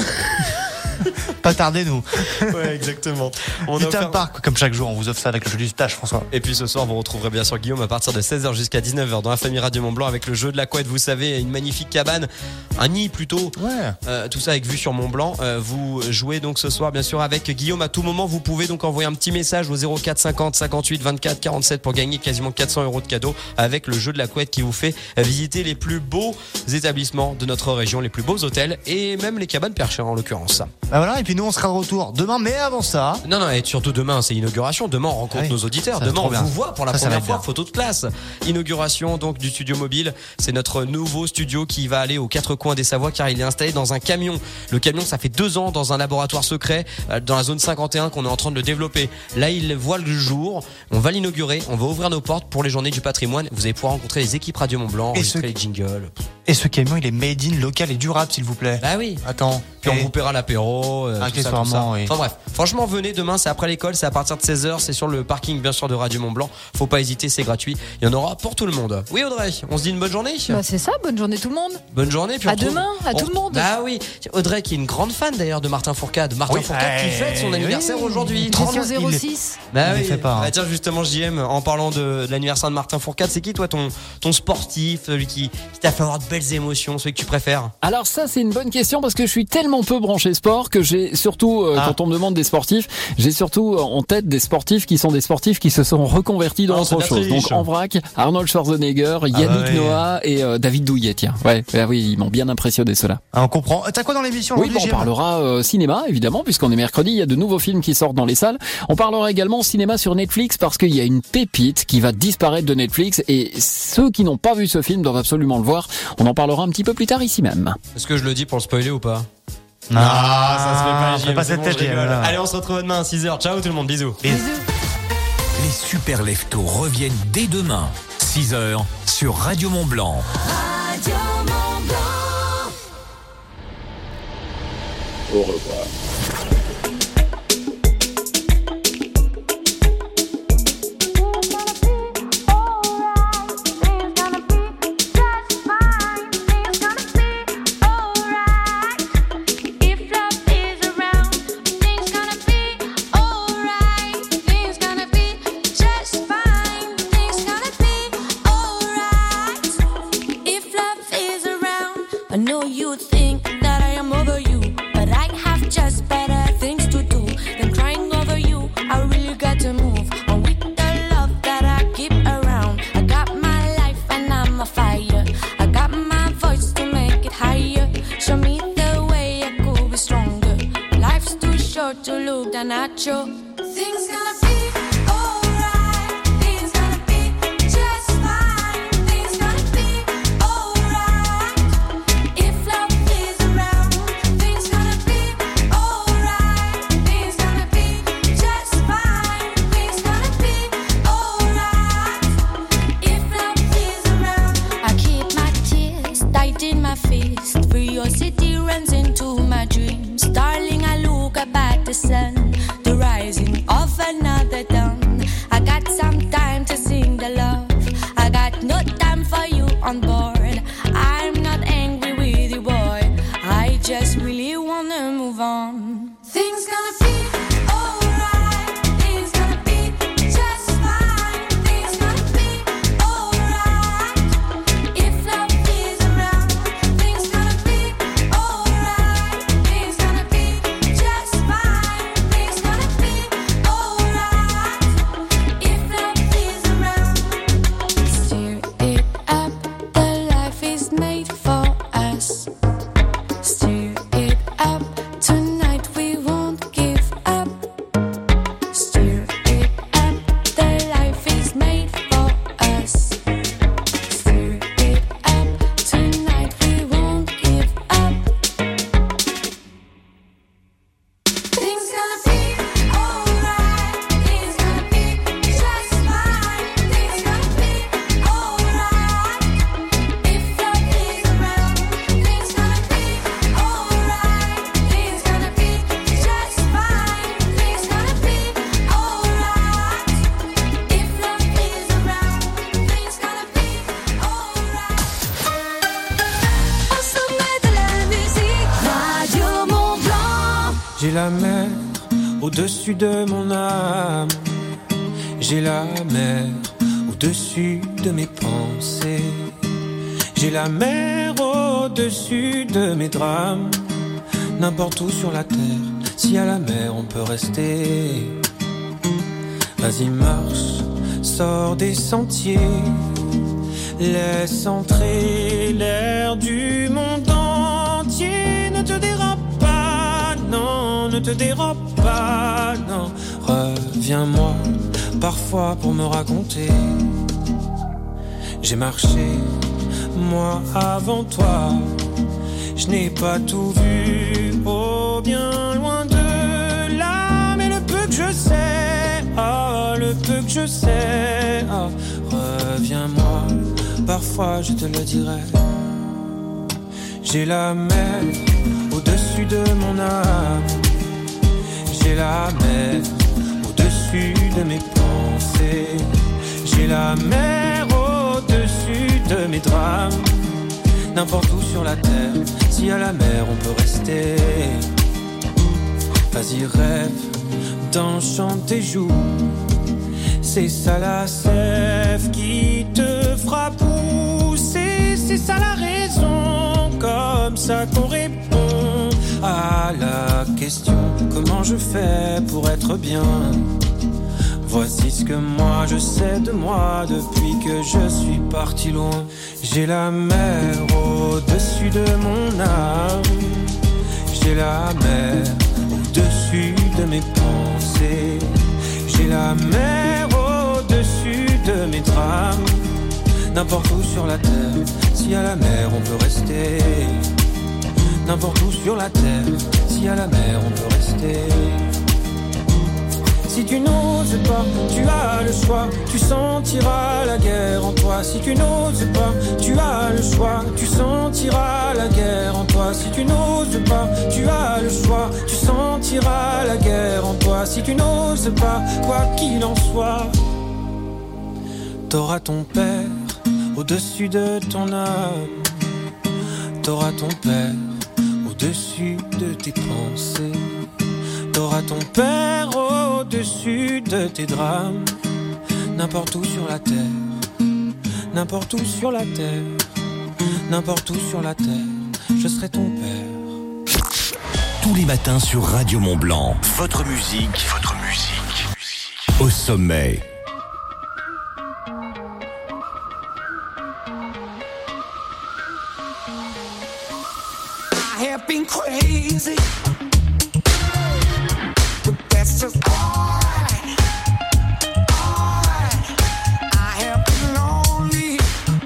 Pas tarder, nous. Ouais, exactement. On Vitam a offert... Park, comme chaque jour, on vous offre ça avec le jeu du stage, François. Et puis ce soir, vous retrouverez bien sûr Guillaume à partir de seize heures jusqu'à dix-neuf heures dans la famille Radio Mont-Blanc avec le jeu de la couette. Vous savez, une magnifique cabane, un nid plutôt. Ouais. Euh, tout ça avec vue sur Mont-Blanc. Euh, vous jouez donc ce soir, bien sûr, avec Guillaume. À tout moment, vous pouvez donc envoyer un petit message au zéro quatre cinquante cinquante-huit vingt-quatre quarante-sept pour gagner quasiment quatre cents euros de cadeaux avec le jeu de la couette qui vous fait visiter les plus beaux établissements de notre région, les plus beaux hôtels et même les cabanes perchées en l'occurrence. Bah voilà, et puis nous, on sera de retour demain, mais avant ça. Non, non, et surtout demain, c'est inauguration. Demain, on rencontre oui, nos auditeurs. ça va Demain, trop on bien. vous voit pour la Ça, ça va première être fois. bien. Photo de classe. Inauguration donc du studio mobile. C'est notre nouveau studio qui va aller aux quatre coins des Savoies car il est installé dans un camion. Le camion, ça fait deux ans dans un laboratoire secret euh, dans la zone cinquante et un qu'on est en train de le développer. Là, il voit le jour. On va l'inaugurer. On va ouvrir nos portes pour les journées du patrimoine. Vous allez pouvoir rencontrer les équipes Radio Mont-Blanc, Et enregistrer ce- les jingles. Et ce camion, il est made in local et durable, s'il vous plaît. Ah oui. Attends. Puis on Et- vous paiera l'apéro, euh, tout ça, tout ça. Accessoirement, oui. Enfin bref, franchement venez demain, c'est après l'école, c'est à partir de seize heures, c'est sur le parking bien sûr de Radio Mont-Blanc. Faut pas hésiter, c'est gratuit. Il y en aura pour tout le monde. Oui Audrey, on se dit une bonne journée. Bah c'est ça, bonne journée tout le monde. Bonne journée. Puis on À retrouve- demain, à on- tout le monde. Bah oui, Audrey qui est une grande fan d'ailleurs de Martin Fourcade. Martin Oui. Fourcade qui Eh, fête son anniversaire oui. aujourd'hui. trente- Question il zéro est- six. Bah Il oui. les fait pas, hein. Bah tiens justement J M, en parlant de, de l'anniversaire de Martin Fourcade, c'est qui toi ton ton sportif, celui qui, qui t'a fait avoir de belles émotions, celui que tu préfères? Alors ça c'est une bonne question parce que je suis tellement peu branché sport que j'ai surtout euh, Ah. quand on me demande des sportifs, j'ai surtout euh, en tête des sportifs qui sont des sportifs qui se sont reconvertis dans Ah, autre c'est de la chose. triche. Donc en vrac, Arnold Schwarzenegger, Yannick bah oui. Noah et euh, David Douillet, tiens. Ouais, bah oui, ils m'ont bien impressionné ceux-là. Ah, on comprend. T'as quoi dans l'émission Oui, aujourd'hui, bah, on J M? parlera euh, cinéma évidemment puisqu'on est mercredi, il y a de nouveaux films qui sortent dans les salles. On parlera également cinéma sur Netflix parce qu'il y a une pépite qui va disparaître de Netflix et ceux qui n'ont pas vu ce film doivent absolument le voir. On en parlera un petit peu plus tard ici même. Est-ce que je le dis pour le spoiler ou pas? Non, Ah, ça se fait pas, J M, fais pas c'est cette bon, tête, je J M, rigole. là. Allez, on se retrouve demain à six heures. Ciao tout le monde, bisous. Bisous. Les Super Leftos reviennent dès demain, six heures, sur Radio Mont-Blanc. Radio Mont-Blanc. Au revoir. J'ai la mer au-dessus de mon âme. J'ai la mer au-dessus de mes pensées. J'ai la mer au-dessus de mes drames. N'importe où sur la terre, si à la mer on peut rester. Vas-y marche, sors des sentiers. Laisse entrer l'air du monde entier. Ne te dérobe pas, non, ne te dérobe pas, non. Reviens-moi parfois pour me raconter. J'ai marché, moi avant toi. Je n'ai pas tout vu, oh bien loin de là. Mais le peu que je sais, oh le peu que je sais, oh, reviens-moi, parfois je te le dirai. J'ai la mer au-dessus de mon âme. J'ai la mer au-dessus de mes pensées. J'ai la mer au-dessus de mes drames. N'importe où sur la terre, si à la mer on peut rester. Vas-y rêve d'un chant tes joues. C'est ça la sève qui te fera pousser. C'est ça la raison, comme ça qu'on répond à la question. Comment je fais pour être bien? Voici ce que moi je sais de moi depuis que je suis parti loin. J'ai la mer au-dessus de mon âme. J'ai la mer au-dessus de mes pensées. J'ai la mer au-dessus de mes drames. N'importe où sur la terre, si à la mer on peut rester. N'importe où sur la terre, si à la mer on peut rester. Si tu n'oses pas, tu as le choix, tu sentiras la guerre en toi. Si tu n'oses pas, tu as le choix, tu sentiras la guerre en toi. Si tu n'oses pas, tu as le choix, sentira la guerre en toi si tu n'oses pas, quoi qu'il en soit. T'auras ton père au-dessus de ton âme. T'auras ton père au-dessus de tes pensées. T'auras ton père au-dessus de tes drames. N'importe où sur la terre, n'importe où sur la terre, n'importe où sur la terre, je serai ton père. Tous les matins sur Radio Mont-Blanc, votre musique, votre musique, au sommet. I have been crazy, but that's just alright. Alright. I have been lonely,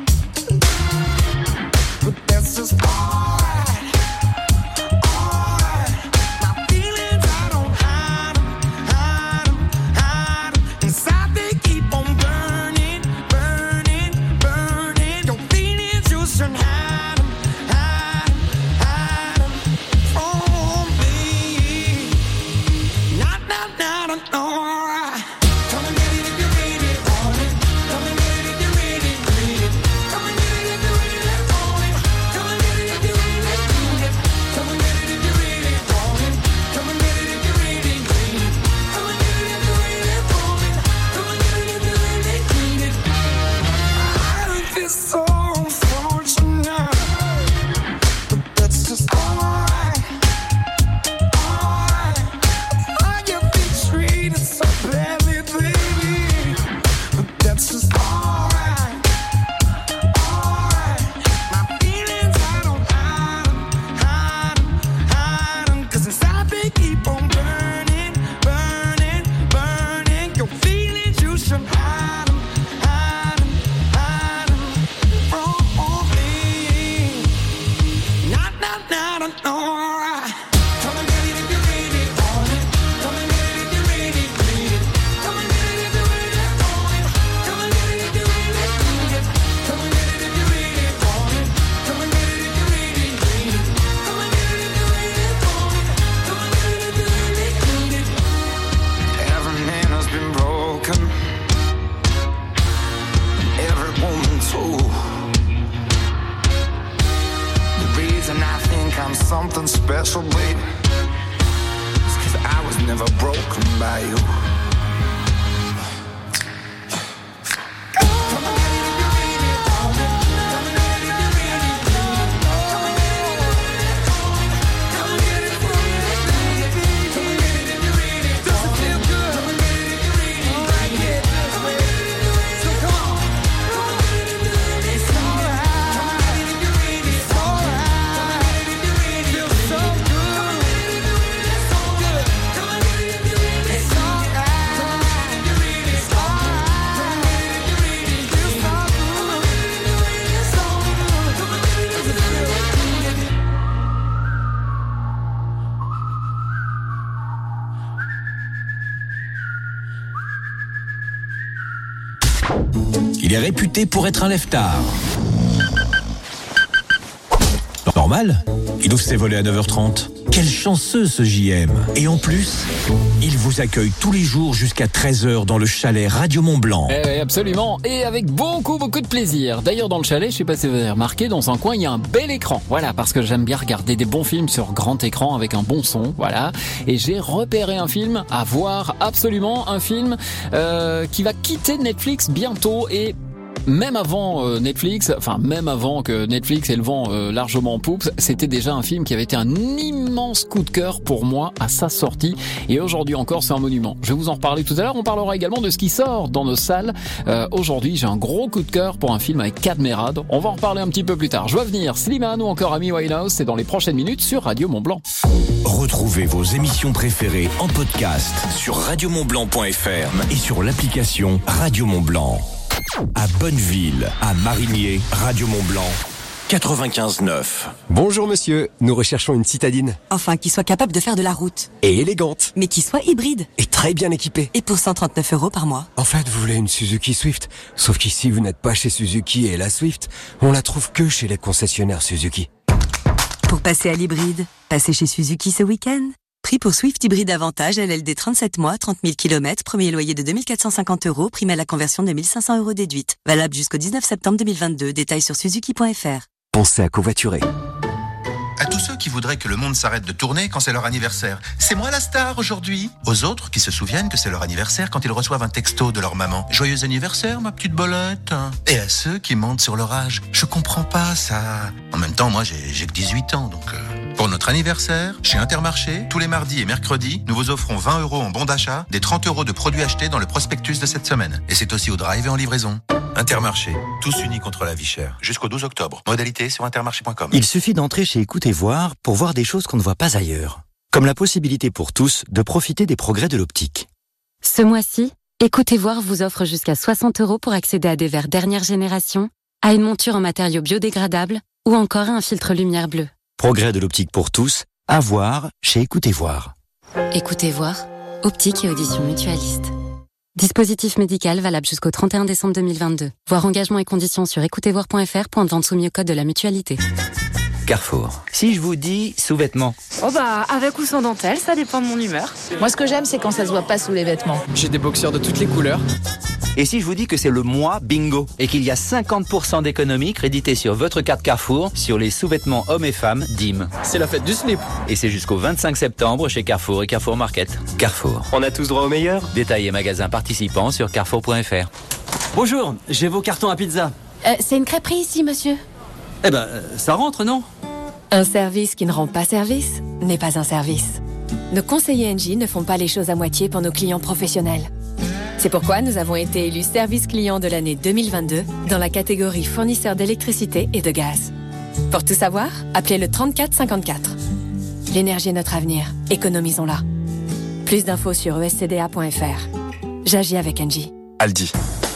but that's just alright. Alright. My feelings, I don't hide 'em, hide 'em, hide 'em. Inside they keep on burning, burning, burning. Your feelings, you should hide 'em, hide 'em, hide 'em from me. Not, not, not, no. Come and get it if you really want it. Come and get it if you really need it. Come and get it if you really want it. Come and get it if you really need it. Come and get it if you really want it. Come and get it if you really need it. Come and get it if you really want it. Come and get it if you really need it. I don't feel so unfortunate, but that's just alright. Alright. I get been treated so badly, baby, but that's just alright. Alright. My feelings, I don't hide 'em, hide 'em, hide 'em. 'Cause inside they keep on burning, burning, burning. Your feelings, you should hide 'em, hide 'em, hide 'em from me. Not, not, not, no. Come and get it if you really want it. Come and get it if you really need it. Come and get it if you really want it. Come and get it if you really need it. Come and get it if you really want it. Come and get it if you really need it. Come and get it if you really want it. Come and get it if you really need it. Every man has been broken. Every woman too. The reason I think I'm something special, baby, is 'cause I was never broken by you. Il est réputé pour être un lève-tard. Normal, il ouvre ses volets à neuf heures trente. Quel chanceux ce J M. Et en plus, il vous accueille tous les jours jusqu'à treize heures dans le chalet Radio Mont-Blanc. Eh oui, absolument, et avec beaucoup beaucoup de plaisir. D'ailleurs dans le chalet, je sais pas si vous avez remarqué, dans un coin il y a un bel écran. Voilà, parce que j'aime bien regarder des bons films sur grand écran avec un bon son, voilà. Et j'ai repéré un film à voir absolument, un film euh, qui va quitter Netflix bientôt et... Même avant euh, Netflix, enfin même avant que Netflix ait le vent euh, largement en poupe, c'était déjà un film qui avait été un immense coup de cœur pour moi à sa sortie. Et aujourd'hui encore, c'est un monument. Je vais vous en reparler tout à l'heure. On parlera également de ce qui sort dans nos salles. Euh, aujourd'hui, j'ai un gros coup de cœur pour un film avec Cadmerade. On va en reparler un petit peu plus tard. Je vois venir Slimane ou encore Amy Winehouse. C'est dans les prochaines minutes sur Radio Mont-Blanc. Retrouvez vos émissions préférées en podcast sur radio mont blanc point f r et sur l'application Radio Mont-Blanc. À Bonneville, à Marigné, Radio Mont-Blanc, quatre-vingt-quinze neuf. Bonjour monsieur, nous recherchons une citadine. Enfin, qui soit capable de faire de la route. Et élégante. Mais qui soit hybride. Et très bien équipée. Et pour cent trente-neuf euros par mois. En fait, vous voulez une Suzuki Swift. Sauf qu'ici, vous n'êtes pas chez Suzuki et la Swift, on la trouve que chez les concessionnaires Suzuki. Pour passer à l'hybride, passez chez Suzuki ce week-end. Prix pour Swift Hybride Avantage, L L D trente-sept mois, trente mille kilomètres, premier loyer de deux mille quatre cent cinquante euros, prime à la conversion de mille cinq cents euros déduite. Valable jusqu'au dix-neuf septembre deux mille vingt-deux. Détails sur suzuki point f r. Pensez à covoiturer. À tous ceux qui voudraient que le monde s'arrête de tourner quand c'est leur anniversaire. C'est moi la star aujourd'hui. Aux autres qui se souviennent que c'est leur anniversaire quand ils reçoivent un texto de leur maman. Joyeux anniversaire, ma petite bolette. Et à ceux qui mentent sur leur âge. Je comprends pas ça. En même temps, moi, j'ai, j'ai que dix-huit ans, donc... Euh, pour notre anniversaire, chez Intermarché, tous les mardis et mercredis, nous vous offrons vingt euros en bon d'achat, des trente euros de produits achetés dans le prospectus de cette semaine. Et c'est aussi au drive et en livraison. Intermarché, tous unis contre la vie chère. Jusqu'au douze octobre. Modalité sur intermarché point com. Il suffit d'entrer chez Écoute et Voir pour voir des choses qu'on ne voit pas ailleurs. Comme la possibilité pour tous de profiter des progrès de l'optique. Ce mois-ci, Écoute et Voir vous offre jusqu'à soixante euros pour accéder à des verres dernière génération, à une monture en matériaux biodégradables ou encore à un filtre lumière bleue. Progrès de l'optique pour tous, à voir chez Écoute et Voir. Écoute et Voir, optique et audition mutualiste. Dispositif médical valable jusqu'au trente et un décembre deux mille vingt-deux. Voir engagement et conditions sur écoute et voir point f r, point de vente soumis au code de la mutualité. Carrefour. Si je vous dis sous-vêtements. Oh bah, avec ou sans dentelle, ça dépend de mon humeur. Moi, ce que j'aime, c'est quand ça se voit pas sous les vêtements. J'ai des boxeurs de toutes les couleurs. Et si je vous dis que c'est le mois bingo et qu'il y a cinquante pour cent d'économie créditée sur votre carte Carrefour sur les sous-vêtements hommes et femmes D I M. C'est la fête du slip. Et c'est jusqu'au vingt-cinq septembre chez Carrefour et Carrefour Market. Carrefour. On a tous droit au meilleur. Détails et magasins participants sur carrefour point f r. Bonjour, j'ai vos cartons à pizza. Euh, c'est une crêperie ici, monsieur. Eh ben, ça rentre, non? Un service qui ne rend pas service n'est pas un service. Nos conseillers Engie ne font pas les choses à moitié pour nos clients professionnels. C'est pourquoi nous avons été élus service client de l'année deux mille vingt-deux dans la catégorie fournisseur d'électricité et de gaz. Pour tout savoir, appelez le trente-quatre cinquante-quatre. L'énergie est notre avenir, économisons-la. Plus d'infos sur e s c d a point f r. J'agis avec Engie. Aldi.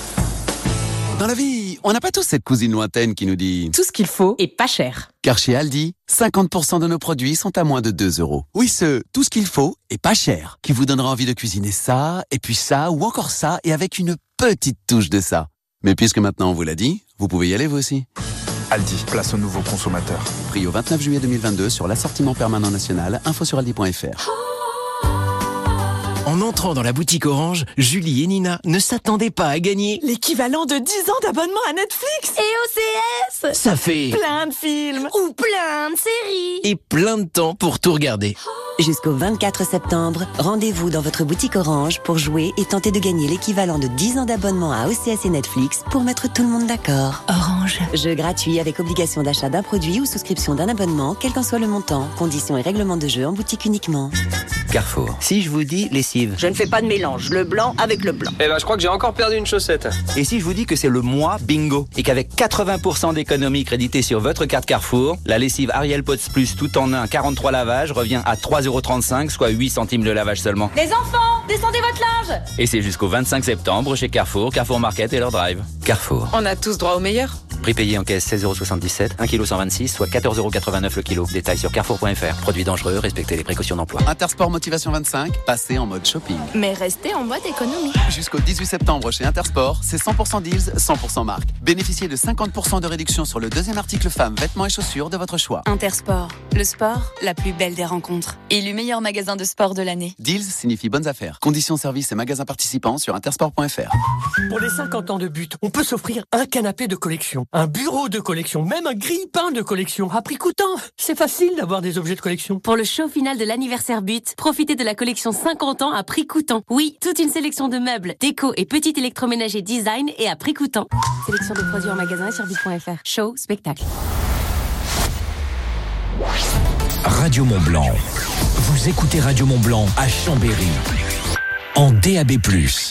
Dans la vie, on n'a pas tous cette cousine lointaine qui nous dit tout ce qu'il faut et pas cher. Car chez Aldi, cinquante pour cent de nos produits sont à moins de deux euros. Oui, ce tout ce qu'il faut et pas cher, qui vous donnera envie de cuisiner ça, et puis ça, ou encore ça, et avec une petite touche de ça. Mais puisque maintenant on vous l'a dit, vous pouvez y aller vous aussi. Aldi, place aux nouveaux consommateurs. Prix au vingt-neuf juillet deux mille vingt-deux sur l'assortiment permanent national, info sur aldi point f r. En entrant dans la boutique Orange, Julie et Nina ne s'attendaient pas à gagner l'équivalent de dix ans d'abonnement à Netflix et O C S. Ça fait plein de films ou plein de séries et plein de temps pour tout regarder. Jusqu'au vingt-quatre septembre, rendez-vous dans votre boutique Orange pour jouer et tenter de gagner l'équivalent de dix ans d'abonnement à O C S et Netflix pour mettre tout le monde d'accord. Orange. Jeu gratuit avec obligation d'achat d'un produit ou souscription d'un abonnement, quel qu'en soit le montant. Conditions et règlements de jeu en boutique uniquement. Carrefour. Si je vous dis lessive. Je ne fais pas de mélange, le blanc avec le blanc. Eh ben, je crois que j'ai encore perdu une chaussette. Et si je vous dis que c'est le mois bingo et qu'avec quatre-vingts pour cent d'économie créditée sur votre carte Carrefour, la lessive Ariel Pots Plus tout en un quarante-trois lavages revient à trois euros trente-cinq, soit huit centimes le lavage seulement. Les enfants, descendez votre linge. Et c'est jusqu'au vingt-cinq septembre chez Carrefour, Carrefour Market et leur drive. Carrefour. On a tous droit au meilleur. Prix payé en caisse seize euros soixante-dix-sept, un kilo cent vingt-six, soit quatorze euros quatre-vingt-neuf le kilo. Détails sur carrefour point f r. Produits dangereux, respectez les précautions d'emploi. Intersport Motivation vingt-cinq, passez en mode shopping. Mais restez en mode économie. Jusqu'au dix-huit septembre chez Intersport, c'est cent pour cent deals, cent pour cent marque. Bénéficiez de cinquante pour cent de réduction sur le deuxième article femmes, vêtements et chaussures de votre choix. Intersport, le sport, la plus belle des rencontres. Élu meilleur magasin de sport de l'année. Deals signifie bonnes affaires. Conditions, services et magasins participants sur intersport point f r. Pour les cinquante ans de But, on peut s'offrir un canapé de collection, un bureau de collection, même un grille-pain de collection, à prix coûtant. C'est facile d'avoir des objets de collection. Pour le show final de l'anniversaire But, profitez de la collection cinquante ans à prix coûtant. Oui, toute une sélection de meubles, déco et petits électroménagers design et à prix coûtant. Sélection de produits en magasin et sur but point f r. Show, spectacle. Radio Mont-Blanc. Vous écoutez Radio Mont-Blanc à Chambéry. En D A B plus.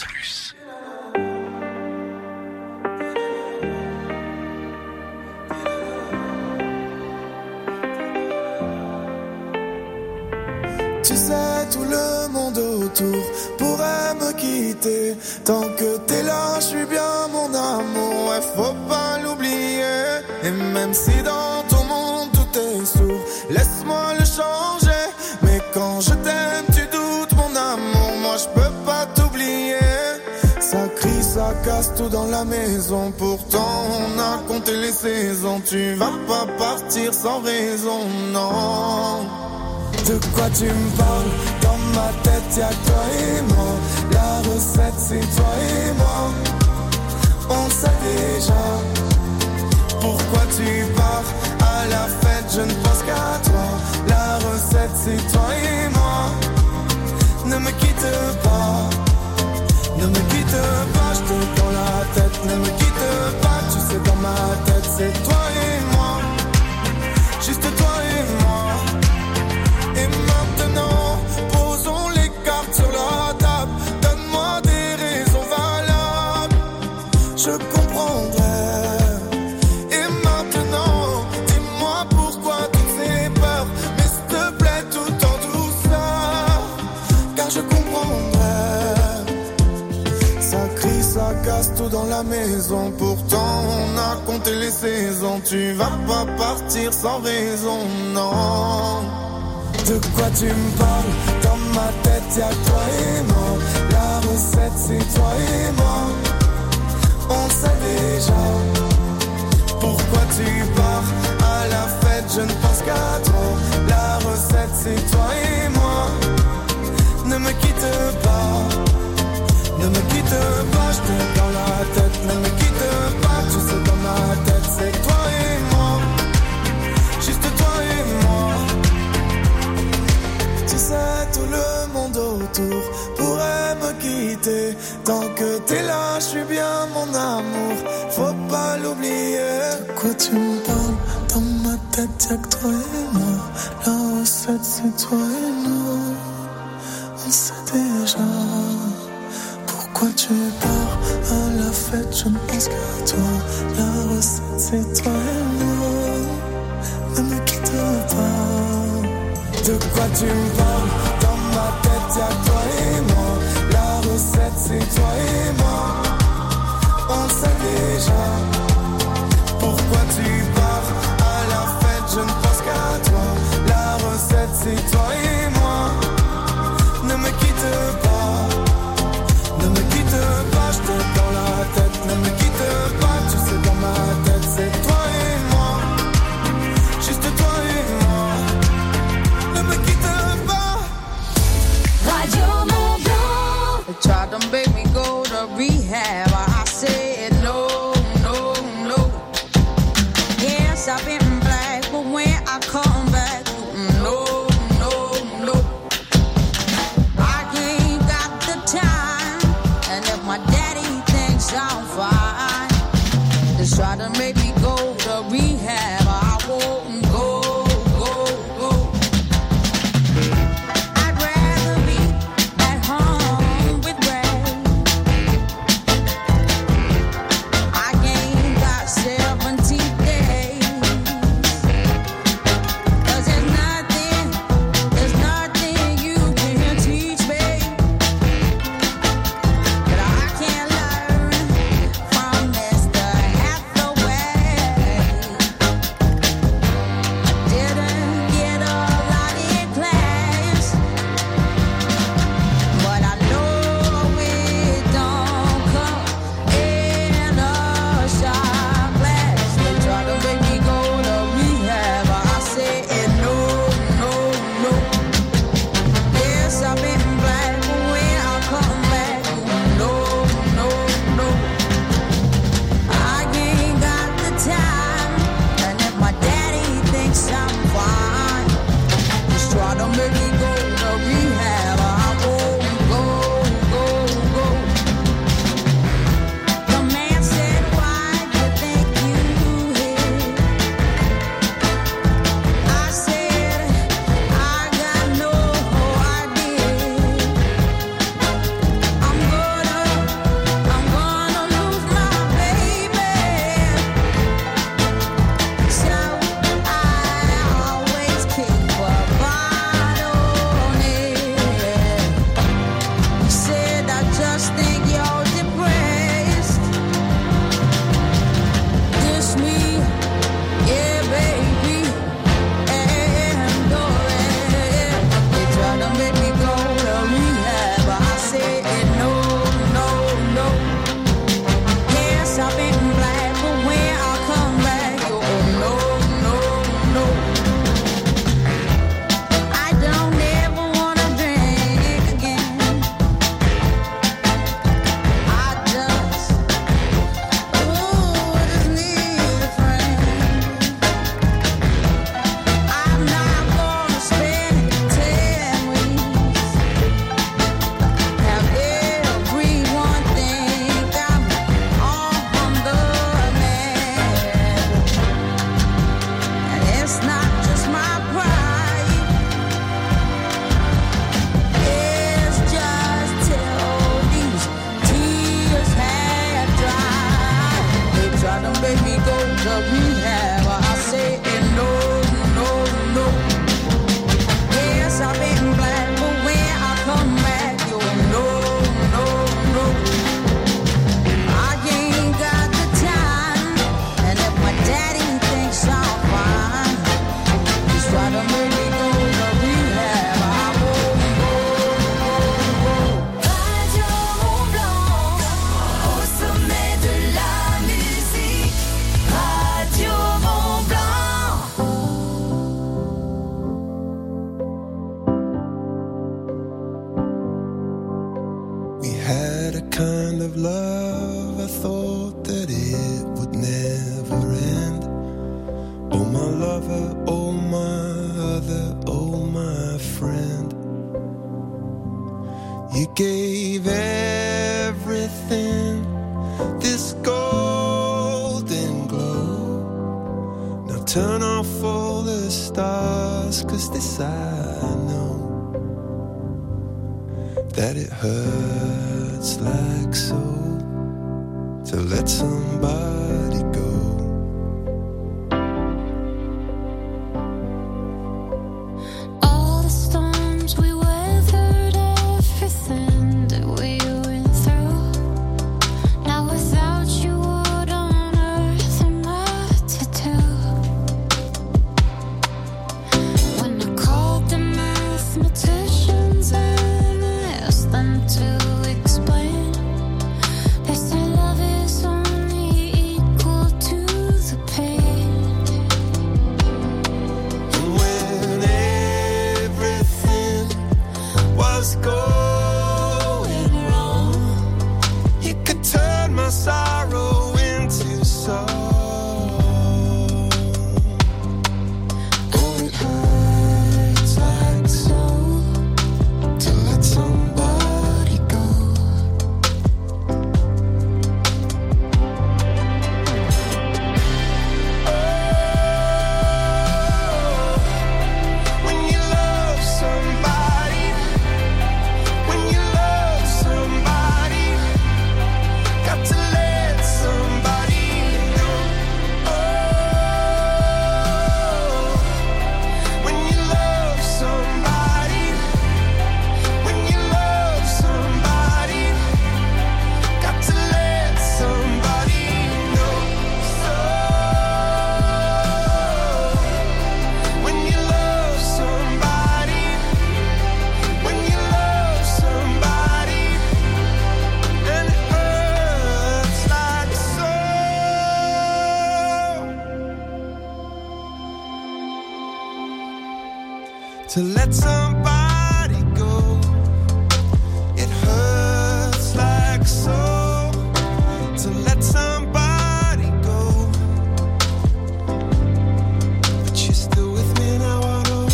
Tu sais, tout le monde autour pourrait me quitter. Tant que t'es là, je suis bien mon amour, ouais, faut pas l'oublier. Et même si dans ton monde tout est sourd, laisse-moi le changer. Mais quand je t'aime, tu doutes mon amour, moi je peux pas t'oublier. Ça crie, ça casse tout dans la maison, pourtant on a compté les saisons. Tu vas pas partir sans raison, non. De quoi tu me parles? Dans ma tête y'a toi et moi. La recette c'est toi et moi. On sait déjà. Pourquoi tu pars à la fête? Je ne pense qu'à toi. La recette c'est toi et moi. Ne me quitte pas. Ne me quitte pas, je te dans la tête. Ne me quitte pas, tu sais dans ma tête c'est toi et moi. Juste toi et moi. Et maintenant, posons les cartes sur la table. Donne-moi des raisons valables, je comprendrai. Et maintenant, dis-moi pourquoi toutes ces peurs. Mais s'il te plaît, tout en douceur, car je comprendrai. Ça crie, ça casse tout dans la maison. Pourtant, on a compté les saisons. Tu vas pas partir sans raison, non. De quoi tu me parles? Dans ma tête y'a toi et moi. La recette c'est toi et moi. On sait déjà. Pourquoi tu pars à la fête? Je ne pense qu'à toi. La recette c'est toi et moi. Ne me quitte pas. Ne me quitte pas, je te dans la tête. Ne me quitte pas, tu sais dans ma tête c'est toi et moi. Juste toi et moi. Tu sais, tout le monde autour pourrait me quitter. Tant que t'es là, je suis bien mon amour. Faut pas l'oublier. De quoi tu me parles? Dans ma tête y'a que toi et moi. La recette c'est toi et nous. On sait déjà. Pourquoi tu pars à la fête? Je ne pense qu'à toi. La recette c'est toi et moi. Ne me quitte pas. De quoi tu me parles? Dans ma tête y'a toi et moi. La recette c'est toi et moi. On sait déjà. Pourquoi tu pars à la fête? Je ne pense qu'à toi. La recette c'est toi et moi. Ne me quitte pas. Ne me quitte pas, je te dans la tête. Ne me quitte pas, tu sais dans ma tête c'est toi et moi. Juste toi et moi. Ne me quitte pas. Radio Mont Blanc. They tried to make me go to rehab. I said no, no, no. Yeah. of love, I thought that it would never end. Oh my lover, oh my other, oh my friend. You gave everything this golden glow. Now turn off all the stars, 'cause this I know, that it hurts like so to let somebody go. All the storms we weathered, everything that we went through. Now without you, what on earth am I to do? When I called the mathematicians and asked them to explain, they say love is only equal to the pain. And when everything was going wrong, you could turn my sorrow into song. Oh, it hurts like so to let somebody go. When you love somebody, when you love somebody, got to let somebody know. Oh, when you love somebody, when you love somebody, got to let somebody know. So when you love somebody, when you love somebody, and it hurts like so to let somebody go, it hurts like so to let somebody go, but you're still with me now, I know.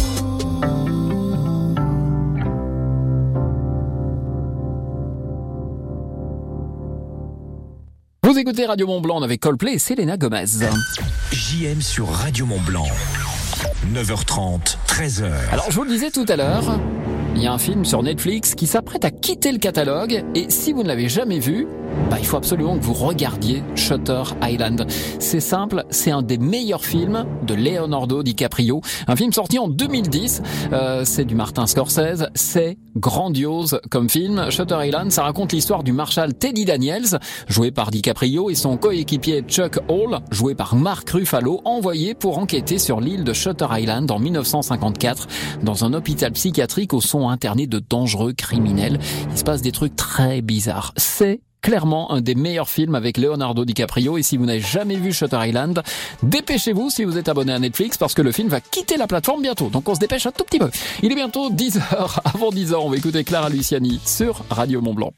Vous écoutez Radio Mont-Blanc avec Coldplay et Selena Gomez. J M sur Radio Mont-Blanc. neuf heures trente, treize heures. Alors je vous le disais tout à l'heure, il y a un film sur Netflix qui s'apprête à quitter le catalogue et si vous ne l'avez jamais vu, bah, il faut absolument que vous regardiez Shutter Island. C'est simple, c'est un des meilleurs films de Leonardo DiCaprio. Un film sorti en deux mille dix, euh, c'est du Martin Scorsese, c'est grandiose comme film. Shutter Island, ça raconte l'histoire du marshal Teddy Daniels, joué par DiCaprio, et son coéquipier Chuck Hall, joué par Mark Ruffalo, envoyé pour enquêter sur l'île de Shutter Island en mille neuf cent cinquante-quatre, dans un hôpital psychiatrique où sont internés de dangereux criminels. Il se passe des trucs très bizarres. C'est clairement un des meilleurs films avec Leonardo DiCaprio, et si vous n'avez jamais vu Shutter Island, dépêchez-vous si vous êtes abonné à Netflix parce que le film va quitter la plateforme bientôt, donc on se dépêche un tout petit peu. Il est bientôt dix heures, avant dix heures on va écouter Clara Luciani sur Radio Mont-Blanc.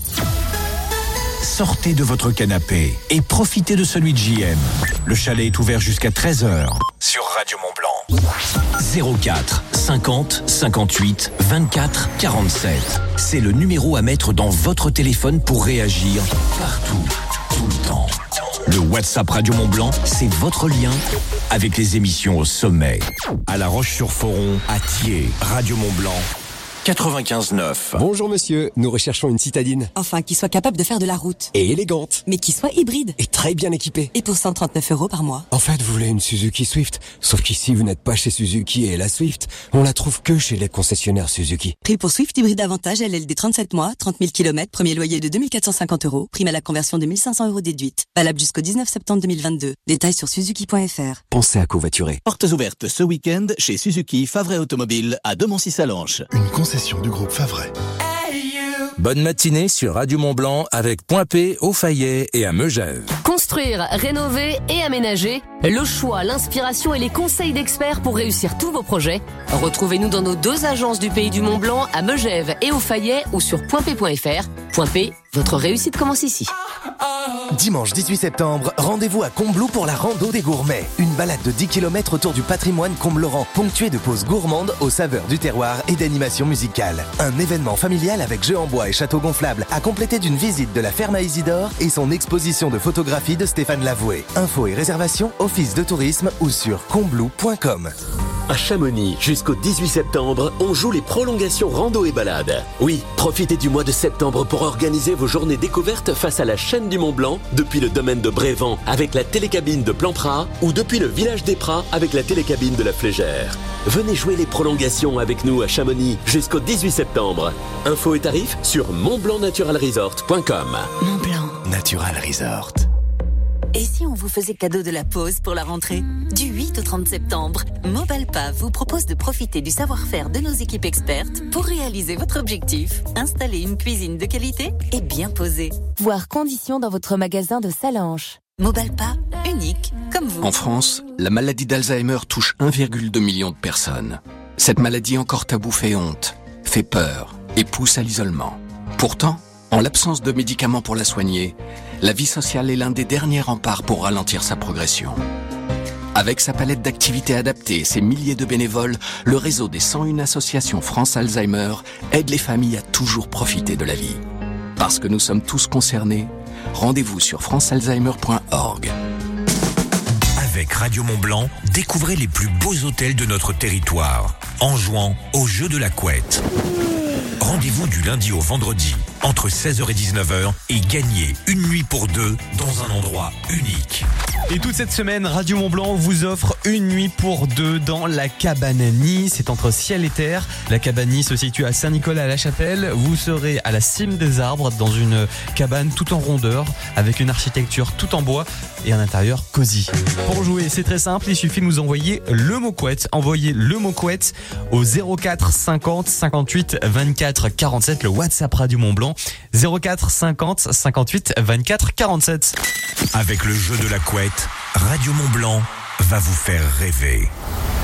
Sortez de votre canapé et profitez de celui de J M. Le chalet est ouvert jusqu'à treize heures sur Radio Mont-Blanc. zéro quatre cinquante cinquante-huit vingt-quatre quarante-sept. C'est le numéro à mettre dans votre téléphone pour réagir partout, tout le temps. Le WhatsApp Radio Mont-Blanc, c'est votre lien avec les émissions au sommet. À La Roche-sur-Foron, à Thiers, Radio Mont-Blanc. quatre-vingt-quinze neuf. Bonjour monsieur, nous recherchons une citadine. Enfin, qui soit capable de faire de la route. Et élégante. Mais qui soit hybride. Et très bien équipée. Et pour cent trente-neuf euros par mois. En fait, vous voulez une Suzuki Swift. Sauf qu'ici, vous n'êtes pas chez Suzuki et la Swift, on la trouve que chez les concessionnaires Suzuki. Prix pour Swift hybride Avantage, L L D trente-sept mois, trente mille kilomètres, premier loyer de deux mille quatre cent cinquante euros, prime à la conversion de mille cinq cents euros déduite. Valable jusqu'au dix-neuf septembre deux mille vingt-deux. Détails sur suzuki point f r. Pensez à covoiturer. Portes ouvertes ce week-end chez Suzuki Favre Automobile à Demoncy-Salanches. Une concession du groupe Favre. Bonne matinée sur Radio Mont-Blanc avec Point P, au Fayet et à Megève. Construire, rénover et aménager, le choix, l'inspiration et les conseils d'experts pour réussir tous vos projets. Retrouvez-nous dans nos deux agences du Pays du Mont-Blanc à Megève et au Fayet ou sur point p point f r. Point P, votre réussite commence ici. Dimanche dix-huit septembre, rendez-vous à Combloux pour la Rando des Gourmets. Une balade de dix kilomètres autour du patrimoine Combloran, ponctuée de pauses gourmandes aux saveurs du terroir et d'animation musicale. Un événement familial avec jeux en bois et château gonflable, à compléter d'une visite de la ferme à Isidore et son exposition de photographie de Stéphane Lavoué. Infos et réservations, office de tourisme ou sur combloux point com. À Chamonix, jusqu'au dix-huit septembre, on joue les prolongations rando et balade. Oui, profitez du mois de septembre pour organiser vos journées découvertes face à la chaîne du Mont-Blanc, depuis le domaine de Brévent avec la télécabine de Plan-Prat ou depuis le village des Prats avec la télécabine de la Flégère. Venez jouer les prolongations avec nous à Chamonix jusqu'au dix-huit septembre. Infos et tarifs sur montblanc natural resort point com. Montblanc Natural Resort. Et si on vous faisait cadeau de la pause pour la rentrée ? Du huit au trente septembre, Mobalpa vous propose de profiter du savoir-faire de nos équipes expertes pour réaliser votre objectif, installer une cuisine de qualité et bien posée. Voir conditions dans votre magasin de Salanches. Mobalpa, unique comme vous. En France, la maladie d'Alzheimer touche un virgule deux million de personnes. Cette maladie encore taboue fait honte, fait peur et pousse à l'isolement. Pourtant, en l'absence de médicaments pour la soigner, la vie sociale est l'un des derniers remparts pour ralentir sa progression. Avec sa palette d'activités adaptées et ses milliers de bénévoles, le réseau des cent une associations France Alzheimer aide les familles à toujours profiter de la vie. Parce que nous sommes tous concernés, rendez-vous sur france alzheimer point org. Avec Radio Mont-Blanc, découvrez les plus beaux hôtels de notre territoire en jouant au jeu de la couette. Rendez-vous du lundi au vendredi entre seize heures et dix-neuf heures et gagnez une nuit pour deux dans un endroit unique. Et toute cette semaine, Radio Mont-Blanc vous offre une nuit pour deux dans la Cabanani. C'est entre ciel et terre. La Cabanani se situe à Saint-Nicolas-à-la-Chapelle. Vous serez à la cime des arbres dans une cabane tout en rondeur avec une architecture tout en bois et un intérieur cosy. Pour jouer, c'est très simple. Il suffit de nous envoyer le mot couette. Envoyez le mot couette au zéro quatre cinquante cinquante-huit vingt-quatre quarante-sept, le WhatsApp Radio Mont-Blanc. zéro quatre cinquante cinquante-huit vingt-quatre quarante-sept. Avec le jeu de la couette, Radio Mont-Blanc va vous faire rêver.